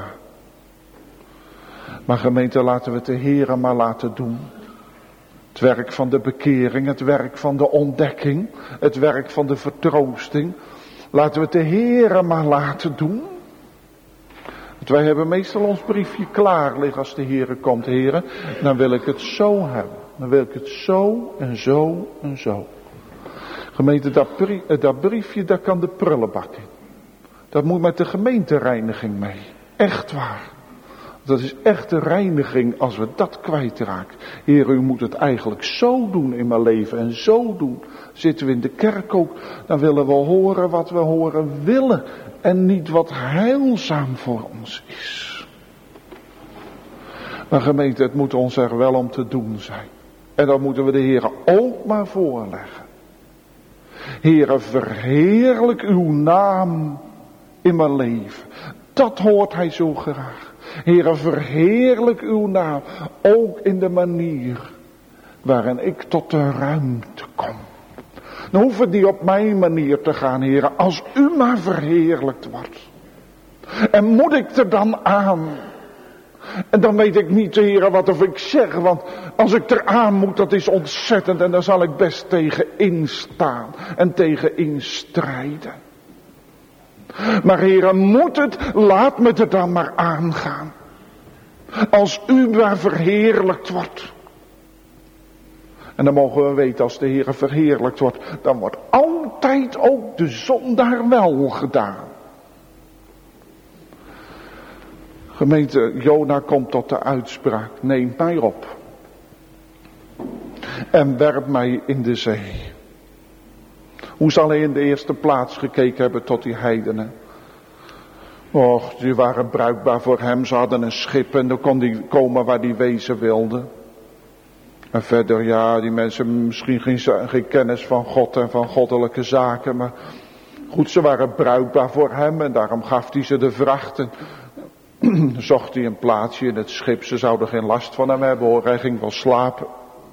Maar gemeente, laten we het de Heere maar laten doen. Het werk van de bekering, het werk van de ontdekking, het werk van de vertroosting. Laten we het de Heere maar laten doen. Want wij hebben meestal ons briefje klaar liggen als de Heere komt. Heere, dan wil ik het zo hebben. Dan wil ik het zo en zo en zo. Gemeente, dat, brie, dat briefje, daar kan de prullenbak in. Dat moet met de gemeentereiniging mee. Echt waar. Dat is echt de reiniging als we dat kwijtraken. Heer, u moet het eigenlijk zo doen in mijn leven en zo doen. Zitten we in de kerk ook, dan willen we horen wat we horen willen. En niet wat heilzaam voor ons is. Maar gemeente, het moet ons er wel om te doen zijn. En dan moeten we de Heer ook maar voorleggen. Heere, verheerlijk uw naam in mijn leven. Dat hoort hij zo graag. Heere, verheerlijk uw naam, ook in de manier waarin ik tot de ruimte kom. Dan hoeft het niet op mijn manier te gaan, Heere, als u maar verheerlijkt wordt. En moet ik er dan aan? En dan weet ik niet, Heere, wat of ik zeg, want als ik er aan moet, dat is ontzettend en daar zal ik best tegen instaan en tegen instrijden. Maar Heere, moet het, laat me er dan maar aangaan. Als u maar verheerlijkt wordt. En dan mogen we weten, als de Heere verheerlijkt wordt, dan wordt altijd ook de zondaar wel gedaan. Gemeente, Jona komt tot de uitspraak, neem mij op. En werp mij in de zee. Hoe zal hij in de eerste plaats gekeken hebben tot die heidenen? Och, die waren bruikbaar voor hem. Ze hadden een schip en dan kon hij komen waar hij wezen wilde. En verder, ja, die mensen misschien geen, geen kennis van God en van goddelijke zaken. Maar goed, ze waren bruikbaar voor hem en daarom gaf hij ze de vracht. En zocht hij een plaatsje in het schip. Ze zouden geen last van hem hebben hoor, hij ging wel slapen.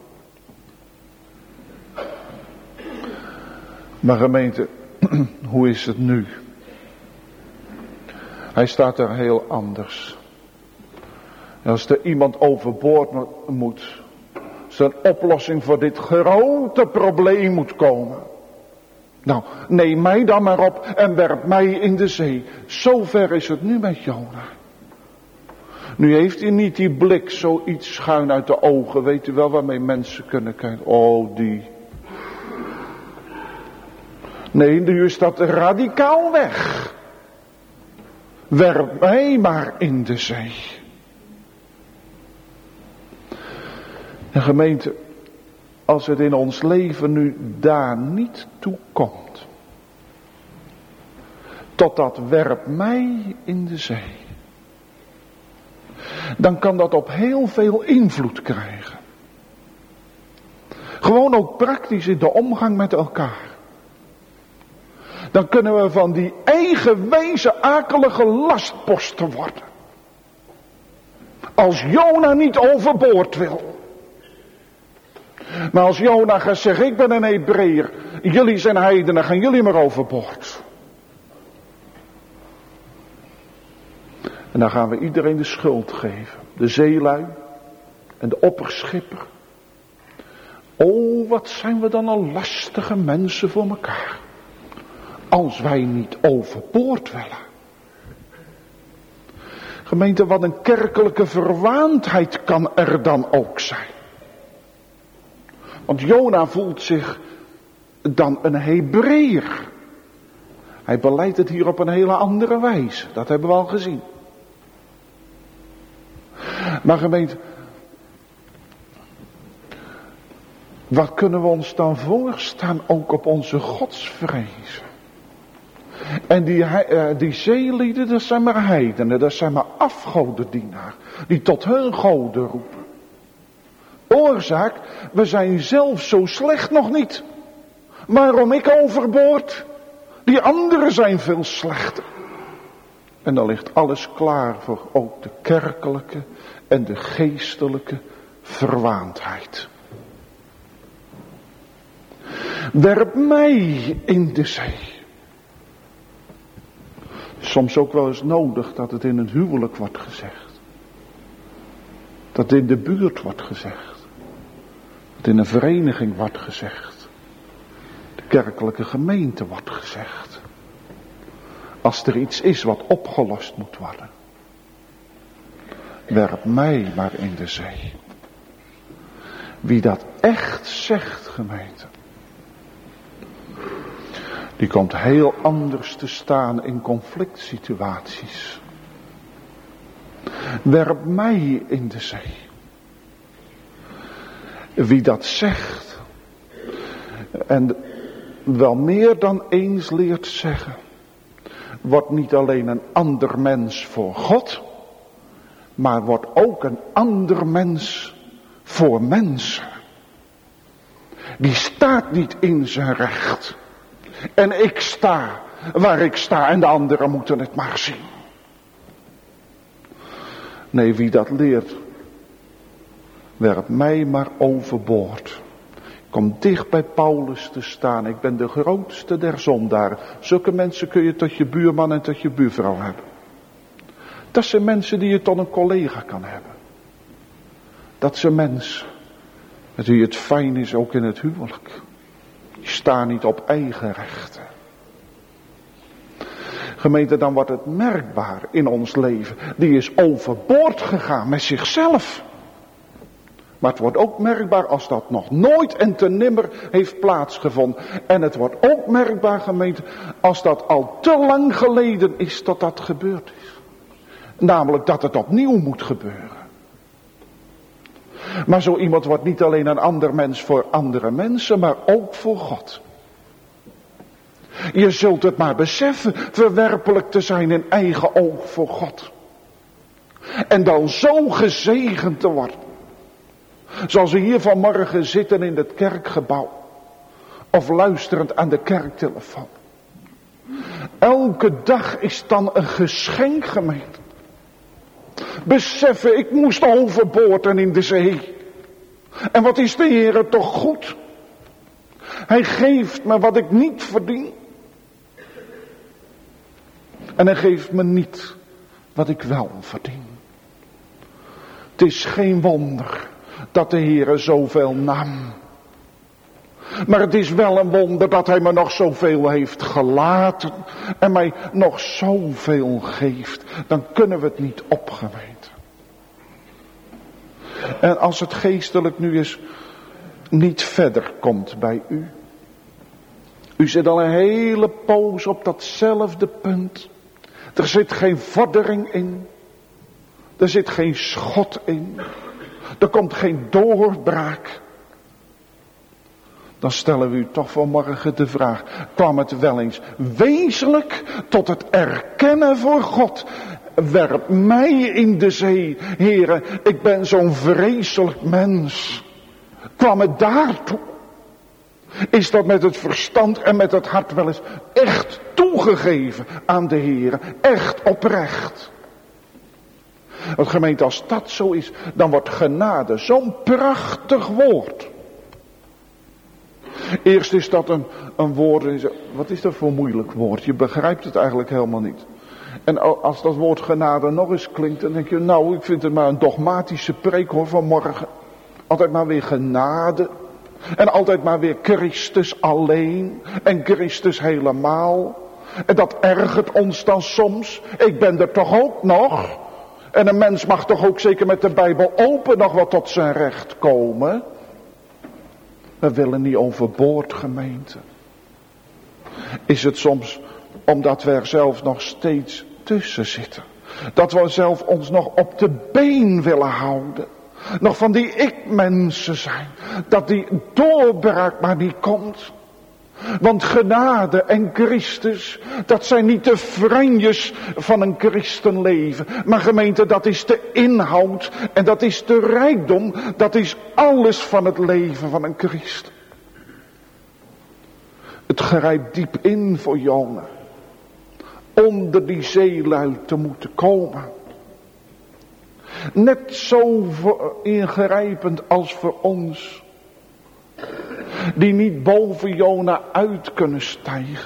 Maar gemeente, hoe is het nu? Hij staat er heel anders. Als er iemand overboord moet, als er een oplossing voor dit grote probleem moet komen. Nou, neem mij dan maar op en werp mij in de zee. Zo ver is het nu met Jona. Nu heeft hij niet die blik zoiets schuin uit de ogen. Weet u wel waarmee mensen kunnen kijken. Oh die. Nee, nu is dat radicaal weg. Werp mij maar in de zee. En gemeente, als het in ons leven nu daar niet toe komt. Tot dat werp mij in de zee. Dan kan dat op heel veel invloed krijgen. Gewoon ook praktisch in de omgang met elkaar. Dan kunnen we van die eigenwijze akelige lastposten worden. Als Jona niet overboord wil. Maar als Jona gaat zeggen, ik ben een Hebreeër, jullie zijn heidenen, gaan jullie maar overboord. En dan gaan we iedereen de schuld geven. De zeelui en de opperschipper. Oh, wat zijn we dan al lastige mensen voor elkaar. Als wij niet overboord willen. Gemeente, wat een kerkelijke verwaandheid kan er dan ook zijn. Want Jona voelt zich dan een Hebreeër. Hij beleidt het hier op een hele andere wijze. Dat hebben we al gezien. Maar gemeente, wat kunnen we ons dan voorstaan ook op onze godsvrezen? En die, uh, die zeelieden, dat zijn maar heidenen, dat zijn maar afgodendienaar, die tot hun goden roepen. Oorzaak, we zijn zelf zo slecht nog niet. Waarom ik overboord? Die anderen zijn veel slechter. En dan ligt alles klaar voor ook de kerkelijke en de geestelijke verwaandheid. Werp mij in de zee. Soms ook wel eens nodig dat het in een huwelijk wordt gezegd. Dat het in de buurt wordt gezegd. Dat in een vereniging wordt gezegd. De kerkelijke gemeente wordt gezegd. Als er iets is wat opgelost moet worden. Werp mij maar in de zee. Wie dat echt zegt, gemeente. Die komt heel anders te staan in conflict situaties. Werp mij in de zee. Wie dat zegt. En wel meer dan eens leert zeggen. Wordt niet alleen een ander mens voor God. Maar wordt ook een ander mens voor mensen. Die staat niet in zijn recht. En ik sta waar ik sta en de anderen moeten het maar zien. Nee, wie dat leert, werp mij maar overboord. Kom dicht bij Paulus te staan. Ik ben de grootste der zondaren. Zulke mensen kun je tot je buurman en tot je buurvrouw hebben. Dat zijn mensen die je tot een collega kan hebben. Dat zijn mensen met wie het fijn is ook in het huwelijk. Die staan niet op eigen rechten. Gemeente, dan wordt het merkbaar in ons leven. Die is overboord gegaan met zichzelf. Maar het wordt ook merkbaar als dat nog nooit en te nimmer heeft plaatsgevonden. En het wordt ook merkbaar, gemeente, als dat al te lang geleden is dat dat gebeurd is. Namelijk dat het opnieuw moet gebeuren. Maar zo iemand wordt niet alleen een ander mens voor andere mensen, maar ook voor God. Je zult het maar beseffen, verwerpelijk te zijn in eigen oog voor God. En dan zo gezegend te worden. Zoals we hier vanmorgen zitten in het kerkgebouw. Of luisterend aan de kerktelefoon. Elke dag is dan een geschenk, gemeente. Beseffen, ik moest overboord en in de zee. En wat is de Heere toch goed. Hij geeft me wat ik niet verdien. En hij geeft me niet wat ik wel verdien. Het is geen wonder dat de Heere zoveel nam. Maar het is wel een wonder dat hij me nog zoveel heeft gelaten. En mij nog zoveel geeft. Dan kunnen we het niet opgeweten. En als het geestelijk nu eens niet verder komt bij u. U zit al een hele poos op datzelfde punt. Er zit geen vordering in. Er zit geen schot in. Er komt geen doorbraak. Dan stellen we u toch vanmorgen de vraag. Kwam het wel eens wezenlijk tot het erkennen voor God. Werp mij in de zee. Here, ik ben zo'n vreselijk mens. Kwam het daartoe? Is dat met het verstand en met het hart wel eens echt toegegeven aan de Heer? Echt oprecht? Want gemeente, als dat zo is, dan wordt genade zo'n prachtig woord. Eerst is dat een, een woord, wat is dat voor een moeilijk woord? Je begrijpt het eigenlijk helemaal niet. En als dat woord genade nog eens klinkt, dan denk je, nou, ik vind het maar een dogmatische preek hoor vanmorgen. Altijd maar weer genade. En altijd maar weer Christus alleen. En Christus helemaal. En dat ergert ons dan soms. Ik ben er toch ook nog. En een mens mag toch ook zeker met de Bijbel open nog wat tot zijn recht komen. We willen niet overboord, gemeente. Is het soms omdat we er zelf nog steeds tussen zitten. Dat we zelf ons nog op de been willen houden. Nog van die ik-mensen zijn. Dat die doorbraak maar niet komt. Want genade en Christus, dat zijn niet de franjes van een christenleven. Maar gemeente, dat is de inhoud en dat is de rijkdom. Dat is alles van het leven van een christen. Het grijpt diep in voor Jona. Onder die zeelui te moeten komen. Net zo ingrijpend als voor ons. Die niet boven Jona uit kunnen stijgen.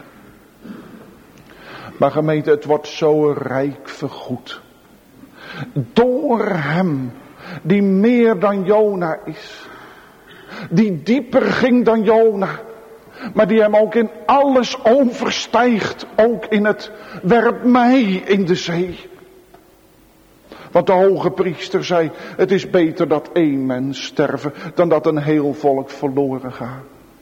Maar gemeente, het wordt zo rijk vergoed. Door hem, die meer dan Jona is. Die dieper ging dan Jona. Maar die hem ook in alles overstijgt. Ook in het werp mij in de zee. Want de hoge priester zei, het is beter dat één mens sterven dan dat een heel volk verloren gaat.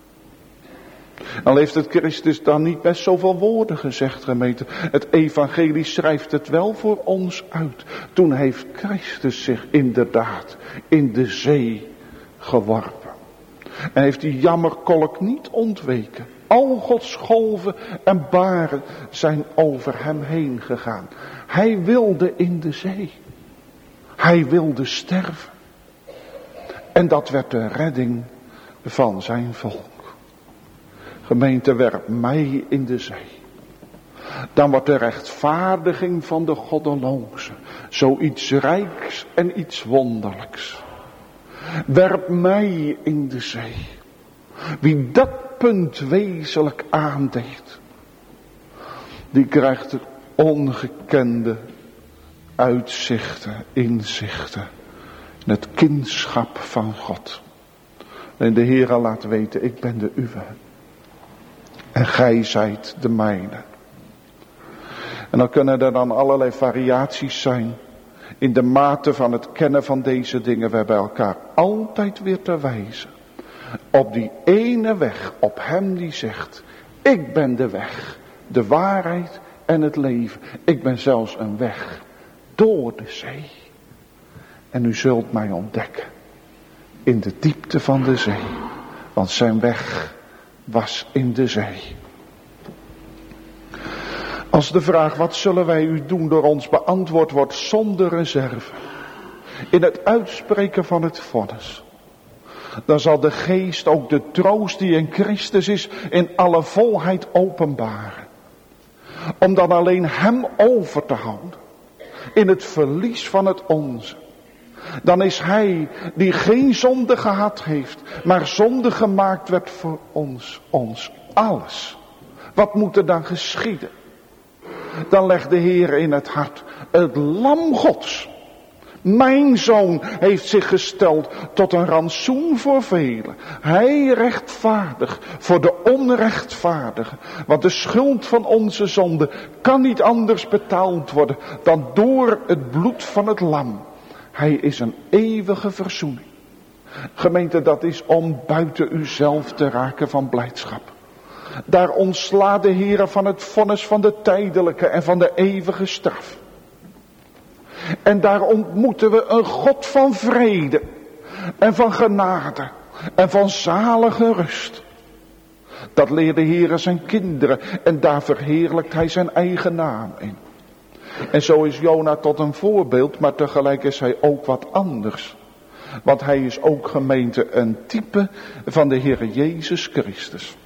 Al heeft het Christus dan niet met zoveel woorden gezegd, gemeente. Het evangelie schrijft het wel voor ons uit. Toen heeft Christus zich inderdaad in de zee geworpen. En heeft die jammerkolk niet ontweken. Al Gods golven en baren zijn over hem heen gegaan. Hij wilde in de zee. Hij wilde sterven. En dat werd de redding van zijn volk. Gemeente, werp mij in de zee. Dan wordt de rechtvaardiging van de goddelozen zoiets rijks en iets wonderlijks. Werp mij in de zee. Wie dat punt wezenlijk aandeed, die krijgt het ongekende uitzichten, inzichten. Het kindschap van God. En de Heere laat weten, ik ben de uwe. En gij zijt de mijne. En dan kunnen er dan allerlei variaties zijn. In de mate van het kennen van deze dingen. We hebben elkaar altijd weer te wijzen. Op die ene weg. Op hem die zegt. Ik ben de weg. De waarheid en het leven. Ik ben zelfs een weg. Door de zee. En u zult mij ontdekken. In de diepte van de zee. Want zijn weg was in de zee. Als de vraag, wat zullen wij u doen, door ons beantwoord wordt zonder reserve. In het uitspreken van het vonnis. Dan zal de geest ook de troost die in Christus is in alle volheid openbaren. Om dan alleen hem over te houden. In het verlies van het onze. Dan is hij die geen zonde gehad heeft. Maar zonde gemaakt werd voor ons. Ons alles. Wat moet er dan geschieden? Dan legt de Heer in het hart. Het lam Gods. Mijn zoon heeft zich gesteld tot een rantsoen voor velen. Hij rechtvaardig voor de onrechtvaardigen. Want de schuld van onze zonde kan niet anders betaald worden dan door het bloed van het lam. Hij is een eeuwige verzoening. Gemeente, dat is om buiten uzelf te raken van blijdschap. Daar ontslaat de Heer van het vonnis van de tijdelijke en van de eeuwige straf. En daar ontmoeten we een God van vrede en van genade en van zalige rust. Dat leert de Heer zijn kinderen en daar verheerlijkt hij zijn eigen naam in. En zo is Jona tot een voorbeeld, maar tegelijk is hij ook wat anders. Want hij is ook, gemeente, een type van de Heer Jezus Christus.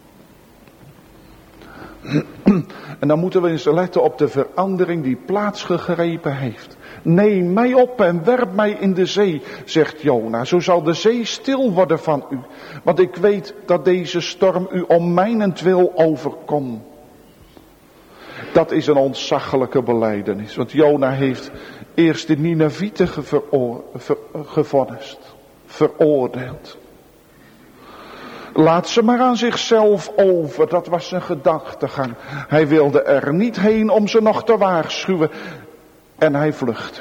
En dan moeten we eens letten op de verandering die plaatsgegrepen heeft. Neem mij op en werp mij in de zee, zegt Jona. Zo zal de zee stil worden van u. Want ik weet dat deze storm u om mijnentwil overkomt. Dat is een ontzaglijke belijdenis. Want Jona heeft eerst de Ninevieten veroor, ver, gevonnist, veroordeeld. Laat ze maar aan zichzelf over, dat was zijn gedachtegang. Hij wilde er niet heen om ze nog te waarschuwen. En hij vluchtte.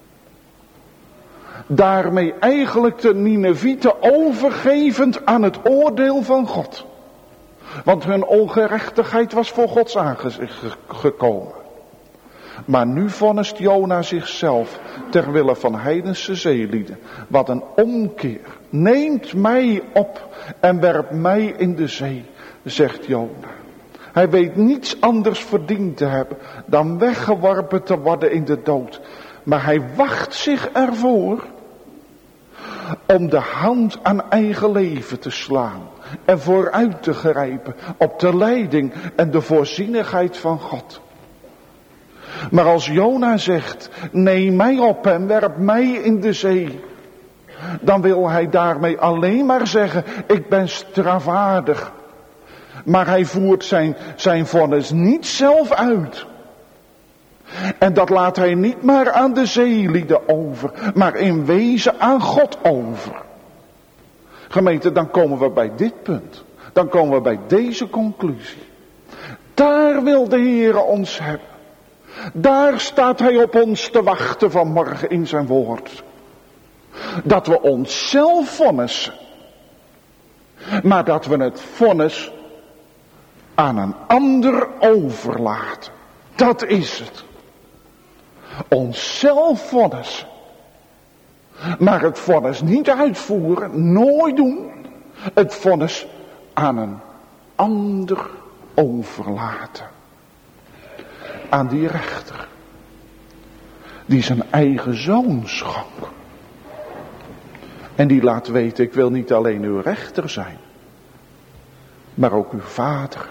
Daarmee eigenlijk de Ninevieten overgevend aan het oordeel van God. Want hun ongerechtigheid was voor Gods aangezicht gekomen. Maar nu vonnist Jona zichzelf ter wille van heidense zeelieden. Wat een omkeer. Neemt mij op en werpt mij in de zee, zegt Jona. Hij weet niets anders verdiend te hebben dan weggeworpen te worden in de dood. Maar hij wacht zich ervoor om de hand aan eigen leven te slaan. En vooruit te grijpen op de leiding en de voorzienigheid van God. Maar als Jona zegt, neem mij op en werp mij in de zee. Dan wil hij daarmee alleen maar zeggen, ik ben strafwaardig. Maar hij voert zijn, zijn vonnis niet zelf uit. En dat laat hij niet maar aan de zeelieden over, maar in wezen aan God over. Gemeente, dan komen we bij dit punt. Dan komen we bij deze conclusie. Daar wil de Heer ons hebben. Daar staat hij op ons te wachten vanmorgen in zijn woord. Dat we onszelf vonnissen. Maar dat we het vonnis aan een ander overlaten. Dat is het. Onszelf vonnissen. Maar het vonnis niet uitvoeren, nooit doen. Het vonnis aan een ander overlaten. Aan die rechter. Die zijn eigen zoon schonk. En die laat weten, ik wil niet alleen uw rechter zijn. Maar ook uw vader.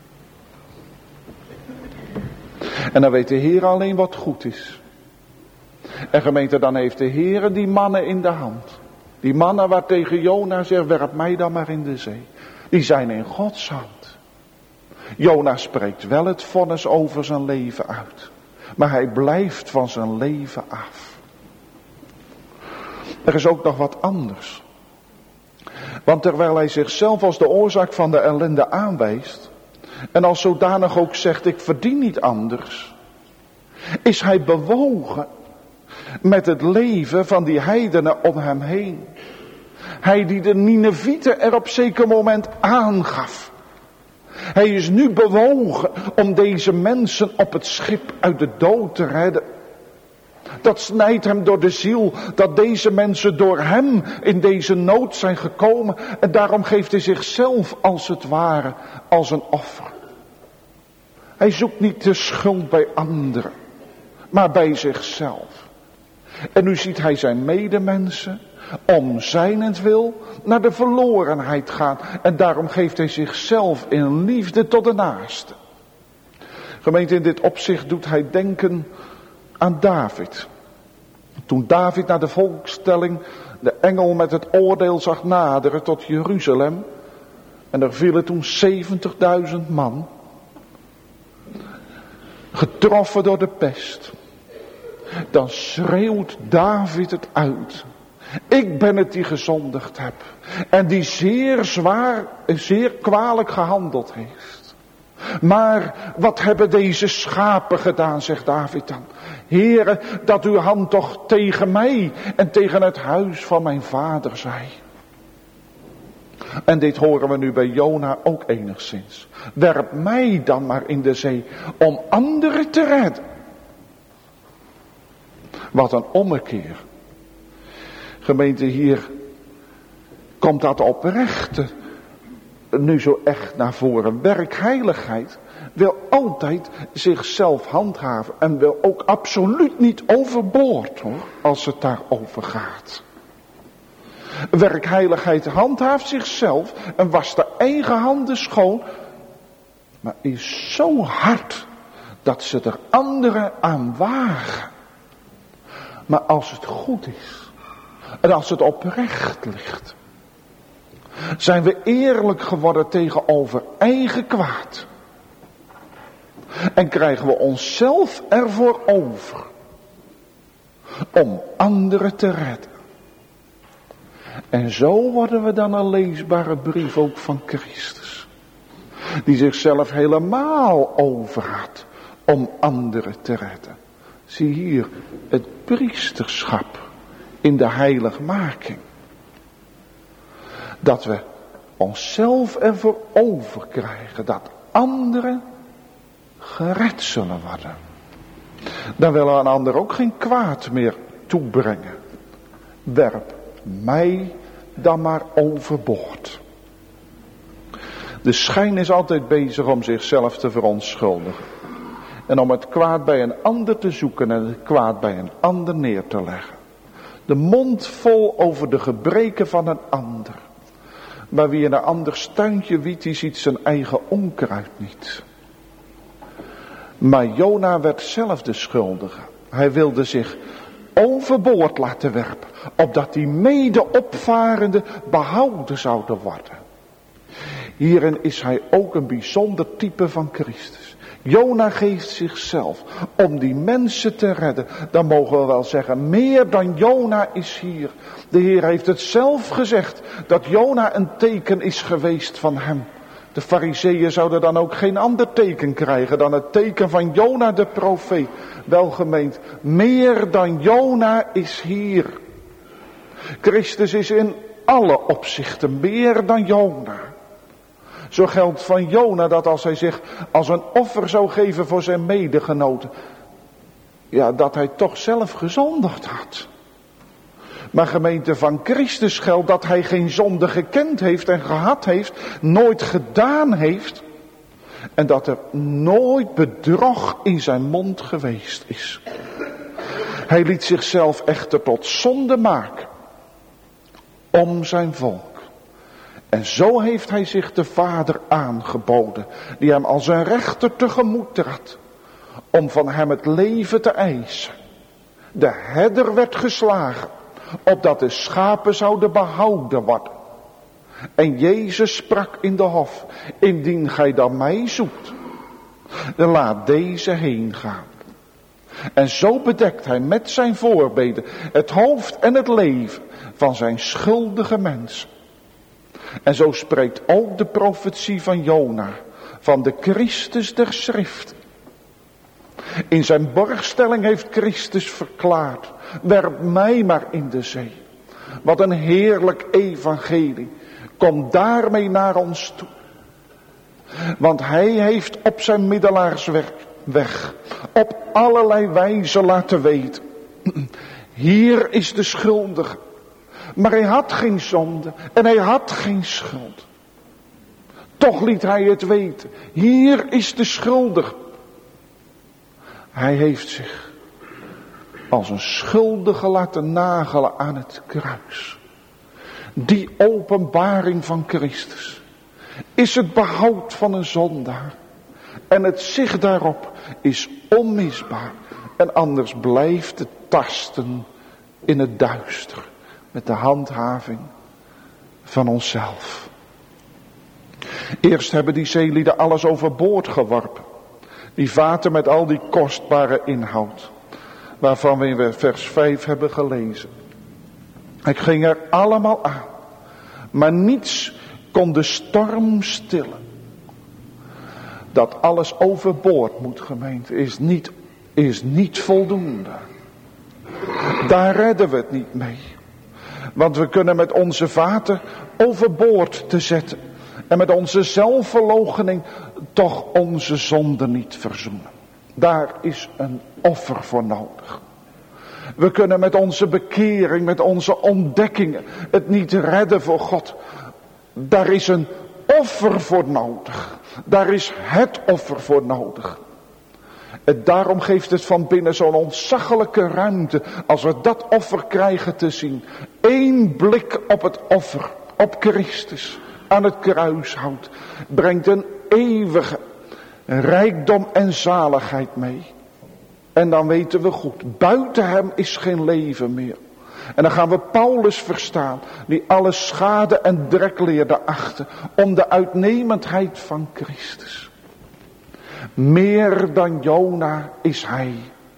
En dan weet de Heer alleen wat goed is. En gemeente, dan heeft de Heer die mannen in de hand. Die mannen waar tegen Jona zegt, werp mij dan maar in de zee. Die zijn in Gods hand. Jona spreekt wel het vonnis over zijn leven uit. Maar hij blijft van zijn leven af. Er is ook nog wat anders. Want terwijl hij zichzelf als de oorzaak van de ellende aanwijst. En als zodanig ook zegt, ik verdien niet anders. Is hij bewogen met het leven van die heidenen om hem heen. Hij die de Ninevieten er op zeker moment aangaf. Hij is nu bewogen om deze mensen op het schip uit de dood te redden. Dat snijdt hem door de ziel dat deze mensen door hem in deze nood zijn gekomen. En daarom geeft hij zichzelf als het ware als een offer. Hij zoekt niet de schuld bij anderen, maar bij zichzelf. En nu ziet hij zijn medemensen om zijnentwil naar de verlorenheid gaan. En daarom geeft hij zichzelf in liefde tot de naaste. Gemeente, in dit opzicht doet hij denken aan David. Toen David naar de volkstelling de engel met het oordeel zag naderen tot Jeruzalem. En er vielen toen zeventigduizend man. Getroffen door de pest. Dan schreeuwt David het uit. Ik ben het die gezondigd heb. En die zeer zwaar, zeer kwalijk gehandeld heeft. Maar wat hebben deze schapen gedaan, zegt David dan. Heere, dat uw hand toch tegen mij en tegen het huis van mijn vader zij. En dit horen we nu bij Jona ook enigszins. Werp mij dan maar in de zee om anderen te redden. Wat een ommekeer. Gemeente, hier komt dat oprechte nu zo echt naar voren. Werkheiligheid wil altijd zichzelf handhaven en wil ook absoluut niet overboord, hoor, als het daarover gaat. Werkheiligheid handhaaft zichzelf en wast de eigen handen schoon, maar is zo hard dat ze er anderen aan wagen. Maar als het goed is en als het oprecht ligt, zijn we eerlijk geworden tegenover eigen kwaad. En krijgen we onszelf ervoor over om anderen te redden. En zo worden we dan een leesbare brief ook van Christus. Die zichzelf helemaal over had om anderen te redden. Zie hier het priesterschap in de heiligmaking. Dat we onszelf ervoor over krijgen dat anderen gered zullen worden. Dan willen we een ander ook geen kwaad meer toebrengen. Werp mij dan maar overboord. De schijn is altijd bezig om zichzelf te verontschuldigen. En om het kwaad bij een ander te zoeken en het kwaad bij een ander neer te leggen. De mond vol over de gebreken van een ander. Maar wie in een ander stuintje wiet, die ziet zijn eigen onkruid niet. Maar Jona werd zelf de schuldige. Hij wilde zich overboord laten werpen, opdat die mede opvarenden behouden zouden worden. Hierin is hij ook een bijzonder type van Christus. Jona geeft zichzelf om die mensen te redden. Dan mogen we wel zeggen, meer dan Jona is hier. De Heer heeft het zelf gezegd, dat Jona een teken is geweest van hem. De Farizeeën zouden dan ook geen ander teken krijgen dan het teken van Jona de profeet. Welgemeend, meer dan Jona is hier. Christus is in alle opzichten meer dan Jona. Zo geldt van Jona dat als hij zich als een offer zou geven voor zijn medegenoten, ja, dat hij toch zelf gezondigd had. Maar gemeente, van Christus geldt dat hij geen zonde gekend heeft en gehad heeft, nooit gedaan heeft. En dat er nooit bedrog in zijn mond geweest is. Hij liet zichzelf echter tot zonde maken om zijn volk. En zo heeft hij zich de Vader aangeboden, die hem als een rechter tegemoet trad, om van hem het leven te eisen. De herder werd geslagen, opdat de schapen zouden behouden worden. En Jezus sprak in de hof, indien gij dan mij zoekt, dan laat deze heen gaan. En zo bedekt hij met zijn voorbeden het hoofd en het leven van zijn schuldige mensen. En zo spreekt ook de profetie van Jona, van de Christus der Schrift. In zijn borgstelling heeft Christus verklaard, werp mij maar in de zee. Wat een heerlijk evangelie, kom daarmee naar ons toe. Want hij heeft op zijn middelaarsweg op allerlei wijze laten weten, hier is de schuldige. Maar hij had geen zonde en hij had geen schuld. Toch liet hij het weten. Hier is de schuldige. Hij heeft zich als een schuldige laten nagelen aan het kruis. Die openbaring van Christus is het behoud van een zondaar. En het zicht daarop is onmisbaar. En anders blijft het tasten in het duister. Met de handhaving van onszelf. Eerst hebben die zeelieden alles overboord geworpen. Die vaten met al die kostbare inhoud. Waarvan we in vers vijf hebben gelezen. Het ging er allemaal aan. Maar niets kon de storm stillen. dat alles overboord moet, gemeente, is niet, is niet voldoende. Daar redden we het niet mee. Want we kunnen met onze vaten overboord te zetten. En met onze zelfverloochening toch onze zonde niet verzoenen. Daar is een offer voor nodig. We kunnen met onze bekering, met onze ontdekkingen het niet redden voor God. Daar is een offer voor nodig. Daar is het offer voor nodig. En daarom geeft het van binnen zo'n ontzaglijke ruimte als we dat offer krijgen te zien. Eén blik op het offer, op Christus, aan het kruishout, brengt een eeuwige rijkdom en zaligheid mee. En dan weten we goed, buiten hem is geen leven meer. En dan gaan we Paulus verstaan, die alle schade en drek leerde achten om de uitnemendheid van Christus. Meer dan Jona is hij.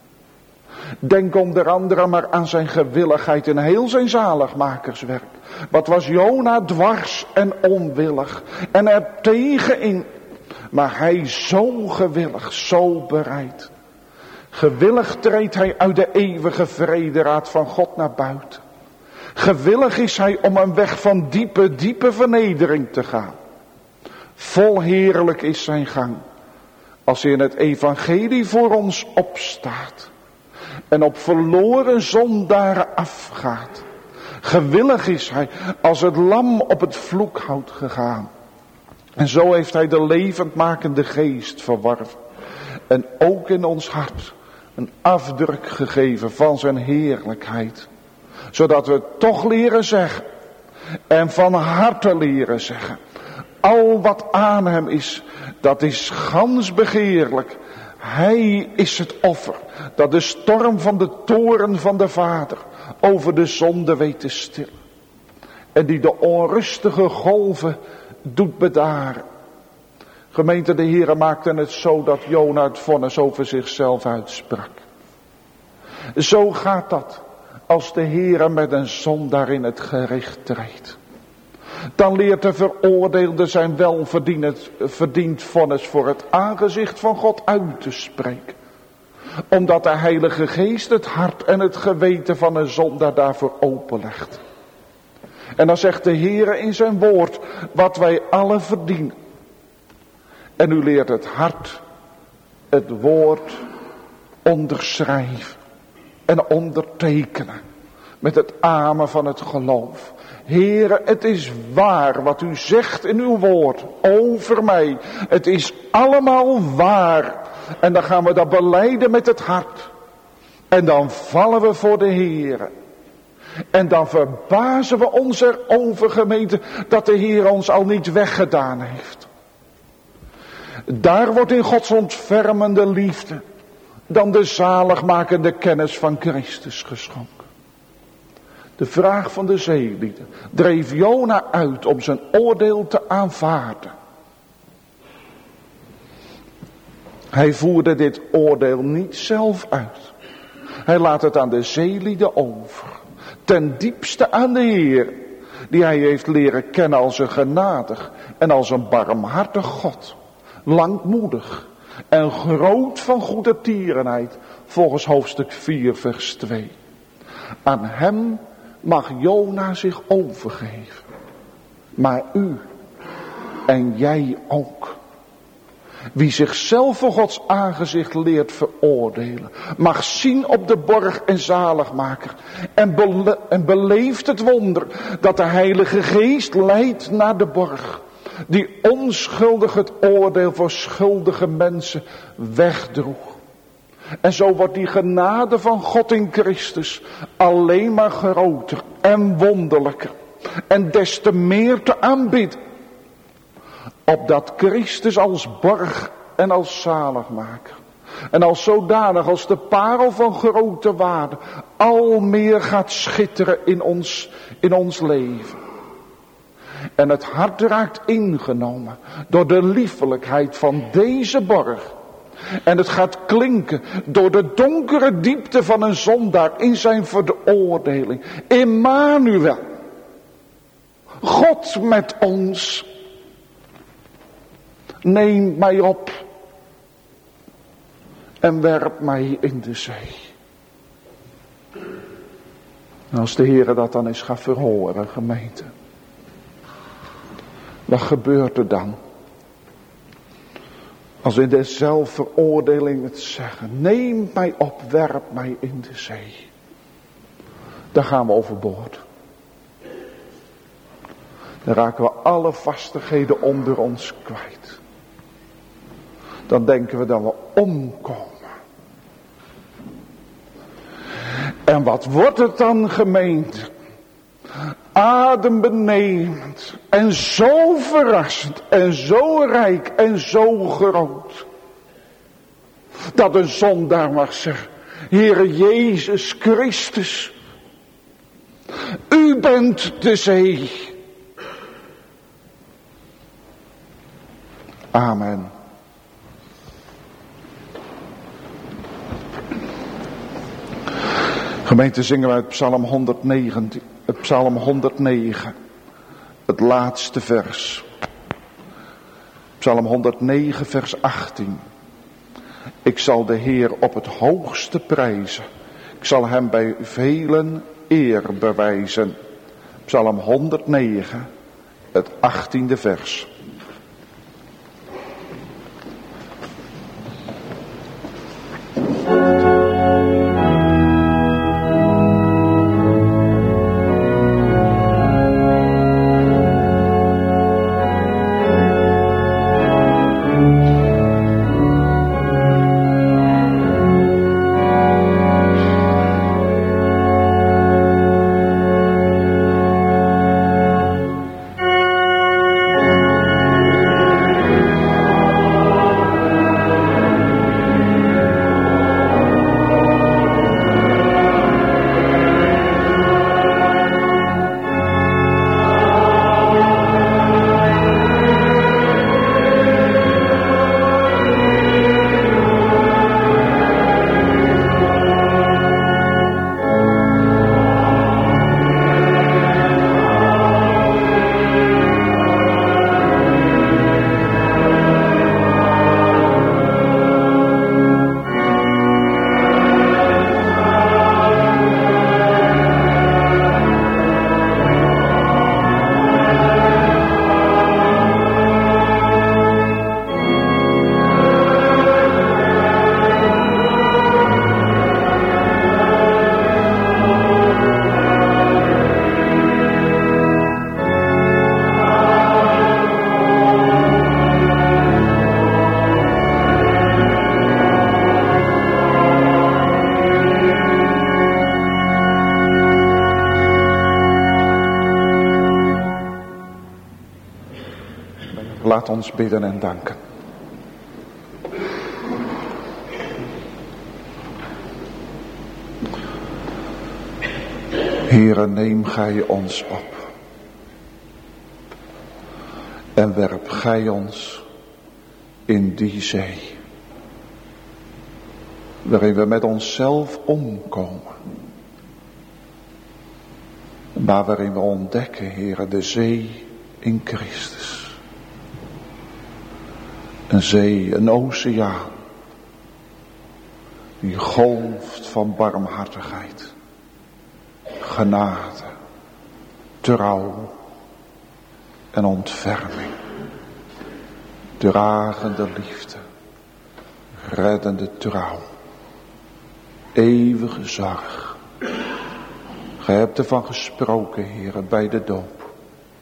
Denk onder andere maar aan zijn gewilligheid in heel zijn zaligmakerswerk. Wat was Jona dwars en onwillig en er tegenin. Maar hij zo gewillig, zo bereid. Gewillig treedt hij uit de eeuwige vrederaad van God naar buiten. Gewillig is hij om een weg van diepe, diepe vernedering te gaan. Vol heerlijk is zijn gang. Als hij in het evangelie voor ons opstaat. En op verloren zondaren afgaat. Gewillig is hij als het lam op het vloekhout gegaan. En zo heeft hij de levendmakende geest verworven. En ook in ons hart een afdruk gegeven van zijn heerlijkheid. Zodat we toch leren zeggen. En van harte leren zeggen. Al wat aan hem is, dat is gans begeerlijk. Hij is het offer. Dat de storm van de toorn van de Vader over de zonde weet te stillen. En die de onrustige golven doet bedaren. Gemeente, de Heere maakte het zo dat Jona het vonnis over zichzelf uitsprak. Zo gaat dat als de Heere met een zondaar in het gericht treedt. Dan leert de veroordeelde zijn welverdiend verdiend vonnis voor het aangezicht van God uit te spreken. Omdat de Heilige Geest het hart en het geweten van een zondaar daarvoor openlegt. En dan zegt de Heere in zijn woord wat wij alle verdienen. En u leert het hart, het woord onderschrijven en ondertekenen. Met het amen van het geloof. Heere, het is waar wat u zegt in uw woord over mij. Het is allemaal waar. En dan gaan we dat belijden met het hart. En dan vallen we voor de Heere. En dan verbazen we ons erover, gemeente, dat de Heer ons al niet weggedaan heeft. Daar wordt in Gods ontfermende liefde dan de zaligmakende kennis van Christus geschonken. De vraag van de zeelieden dreef Jona uit om zijn oordeel te aanvaarden. Hij voerde dit oordeel niet zelf uit. Hij laat het aan de zeelieden over. Ten diepste aan de Heer, die hij heeft leren kennen als een genadig en als een barmhartig God. Langmoedig en groot van goede tierenheid, volgens hoofdstuk vier vers twee. Aan hem mag Jona zich overgeven. Maar u en jij ook. Wie zichzelf voor Gods aangezicht leert veroordelen, mag zien op de borg en zaligmaker. En, bele- en beleeft het wonder dat de Heilige Geest leidt naar de borg. Die onschuldig het oordeel voor schuldige mensen wegdroeg. En zo wordt die genade van God in Christus alleen maar groter en wonderlijker. En des te meer te aanbidden. Opdat Christus als borg en als zaligmaker. En als zodanig als de parel van grote waarde al meer gaat schitteren in ons, in ons leven. En het hart raakt ingenomen door de liefelijkheid van deze borg. En het gaat klinken door de donkere diepte van een zondaar in zijn veroordeling. Emmanuel. God met ons. Neem mij op en werp mij in de zee. En als de Heer dat dan eens gaat verhoren, gemeente. Wat gebeurt er dan? Als we in de zelfveroordeling het zeggen. Neem mij op, werp mij in de zee. Dan gaan we overboord. Dan raken we alle vastigheden onder ons kwijt. Dan denken we dat we omkomen. En wat wordt het dan, gemeente? Adembenemend en zo verrassend en zo rijk en zo groot. Dat een zondaar mag zeggen, Heere Jezus Christus, u bent de zee. Amen. Gemeente, zingen wij het Psalm honderdnegentien, het Psalm honderdnegen, het laatste vers. Psalm honderdnegen, vers achttien. Ik zal de Heer op het hoogste prijzen. Ik zal hem bij velen eer bewijzen. Psalm honderdnegen, het achttiende vers. Laat ons bidden en danken. Heere, neem gij ons op. En werp gij ons in die zee. Waarin we met onszelf omkomen. Maar waarin we ontdekken, Heere, de zee in Christus. Een zee, een oceaan, die golft van barmhartigheid, genade, trouw en ontferming, dragende liefde, reddende trouw, eeuwige zorg. Gij hebt ervan gesproken, Heere, bij de doop.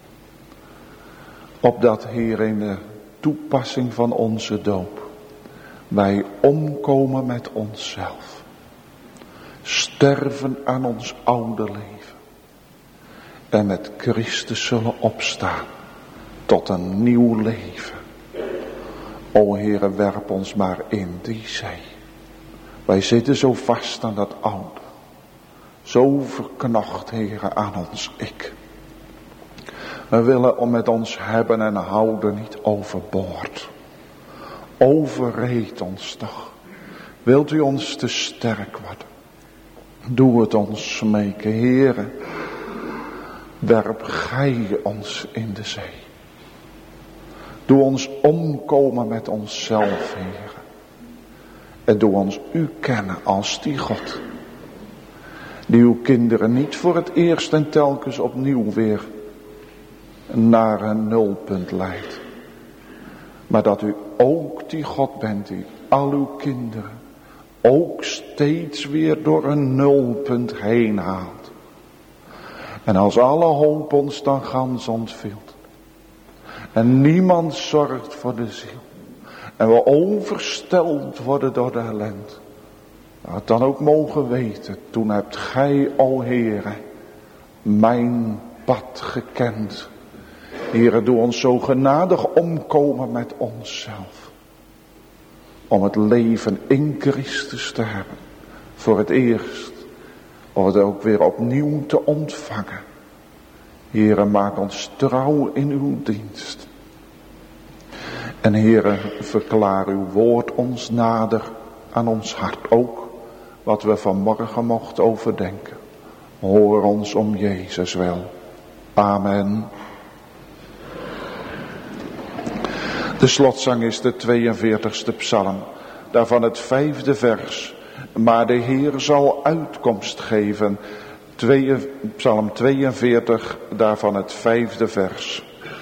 Opdat, Heere, in de toepassing van onze doop wij omkomen met onszelf, sterven aan ons oude leven en met Christus zullen opstaan tot een nieuw leven. O Heere, werp ons maar in die zee. Wij zitten zo vast aan dat oude, zo verknocht, Heere, aan ons ik. We willen om met ons hebben en houden niet overboord. Overreed ons toch. Wilt u ons te sterk worden? Doe het ons smeken, Heere. Werp gij ons in de zee. Doe ons omkomen met onszelf, Heere. En doe ons u kennen als die God. Die uw kinderen niet voor het eerst en telkens opnieuw weer naar een nulpunt leidt. Maar dat u ook die God bent die al uw kinderen ook steeds weer door een nulpunt heen haalt. En als alle hoop ons dan gans ontvielt. En niemand zorgt voor de ziel. En we overstelpt worden door de ellende. Dat dan ook mogen weten. Toen hebt gij, o Heere, mijn pad gekend. Heere, doe ons zo genadig omkomen met onszelf. Om het leven in Christus te hebben. Voor het eerst. Om het ook weer opnieuw te ontvangen. Heere, maak ons trouw in uw dienst. En Heere, verklaar uw woord ons nader aan ons hart. Ook wat we vanmorgen mochten overdenken. Hoor ons om Jezus wel. Amen. De slotzang is de tweeënveertigste psalm. Daarvan het vijfde vers. Maar de Heer zal uitkomst geven. Twee, psalm tweeënveertig, daarvan het vijfde vers.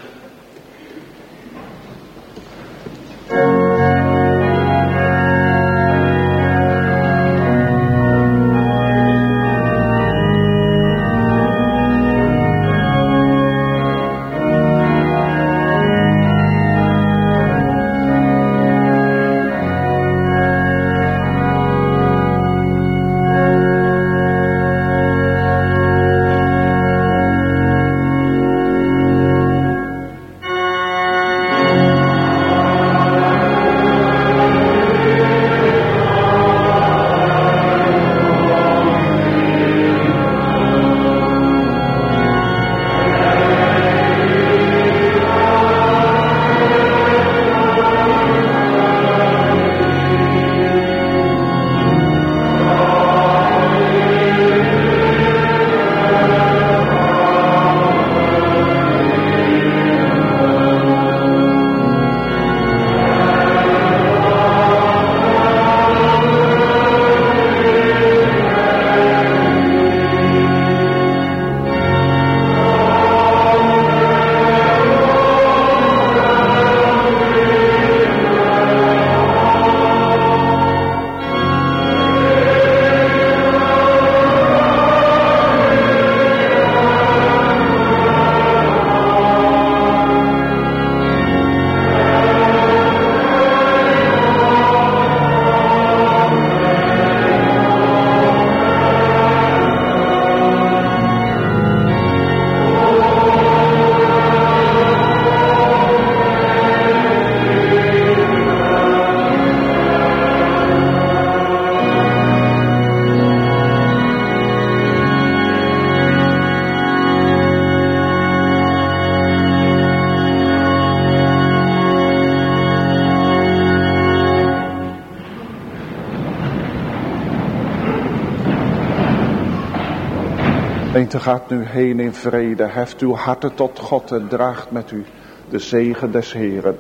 Gemeente, gaat nu heen in vrede, heft uw harten tot God en draagt met u de zegen des Heeren.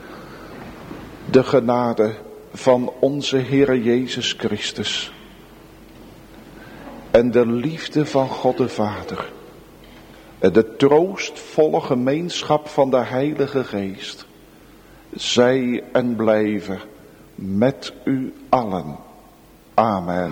De genade van onze Heere Jezus Christus en de liefde van God de Vader en de troostvolle gemeenschap van de Heilige Geest zij en blijven met u allen. Amen.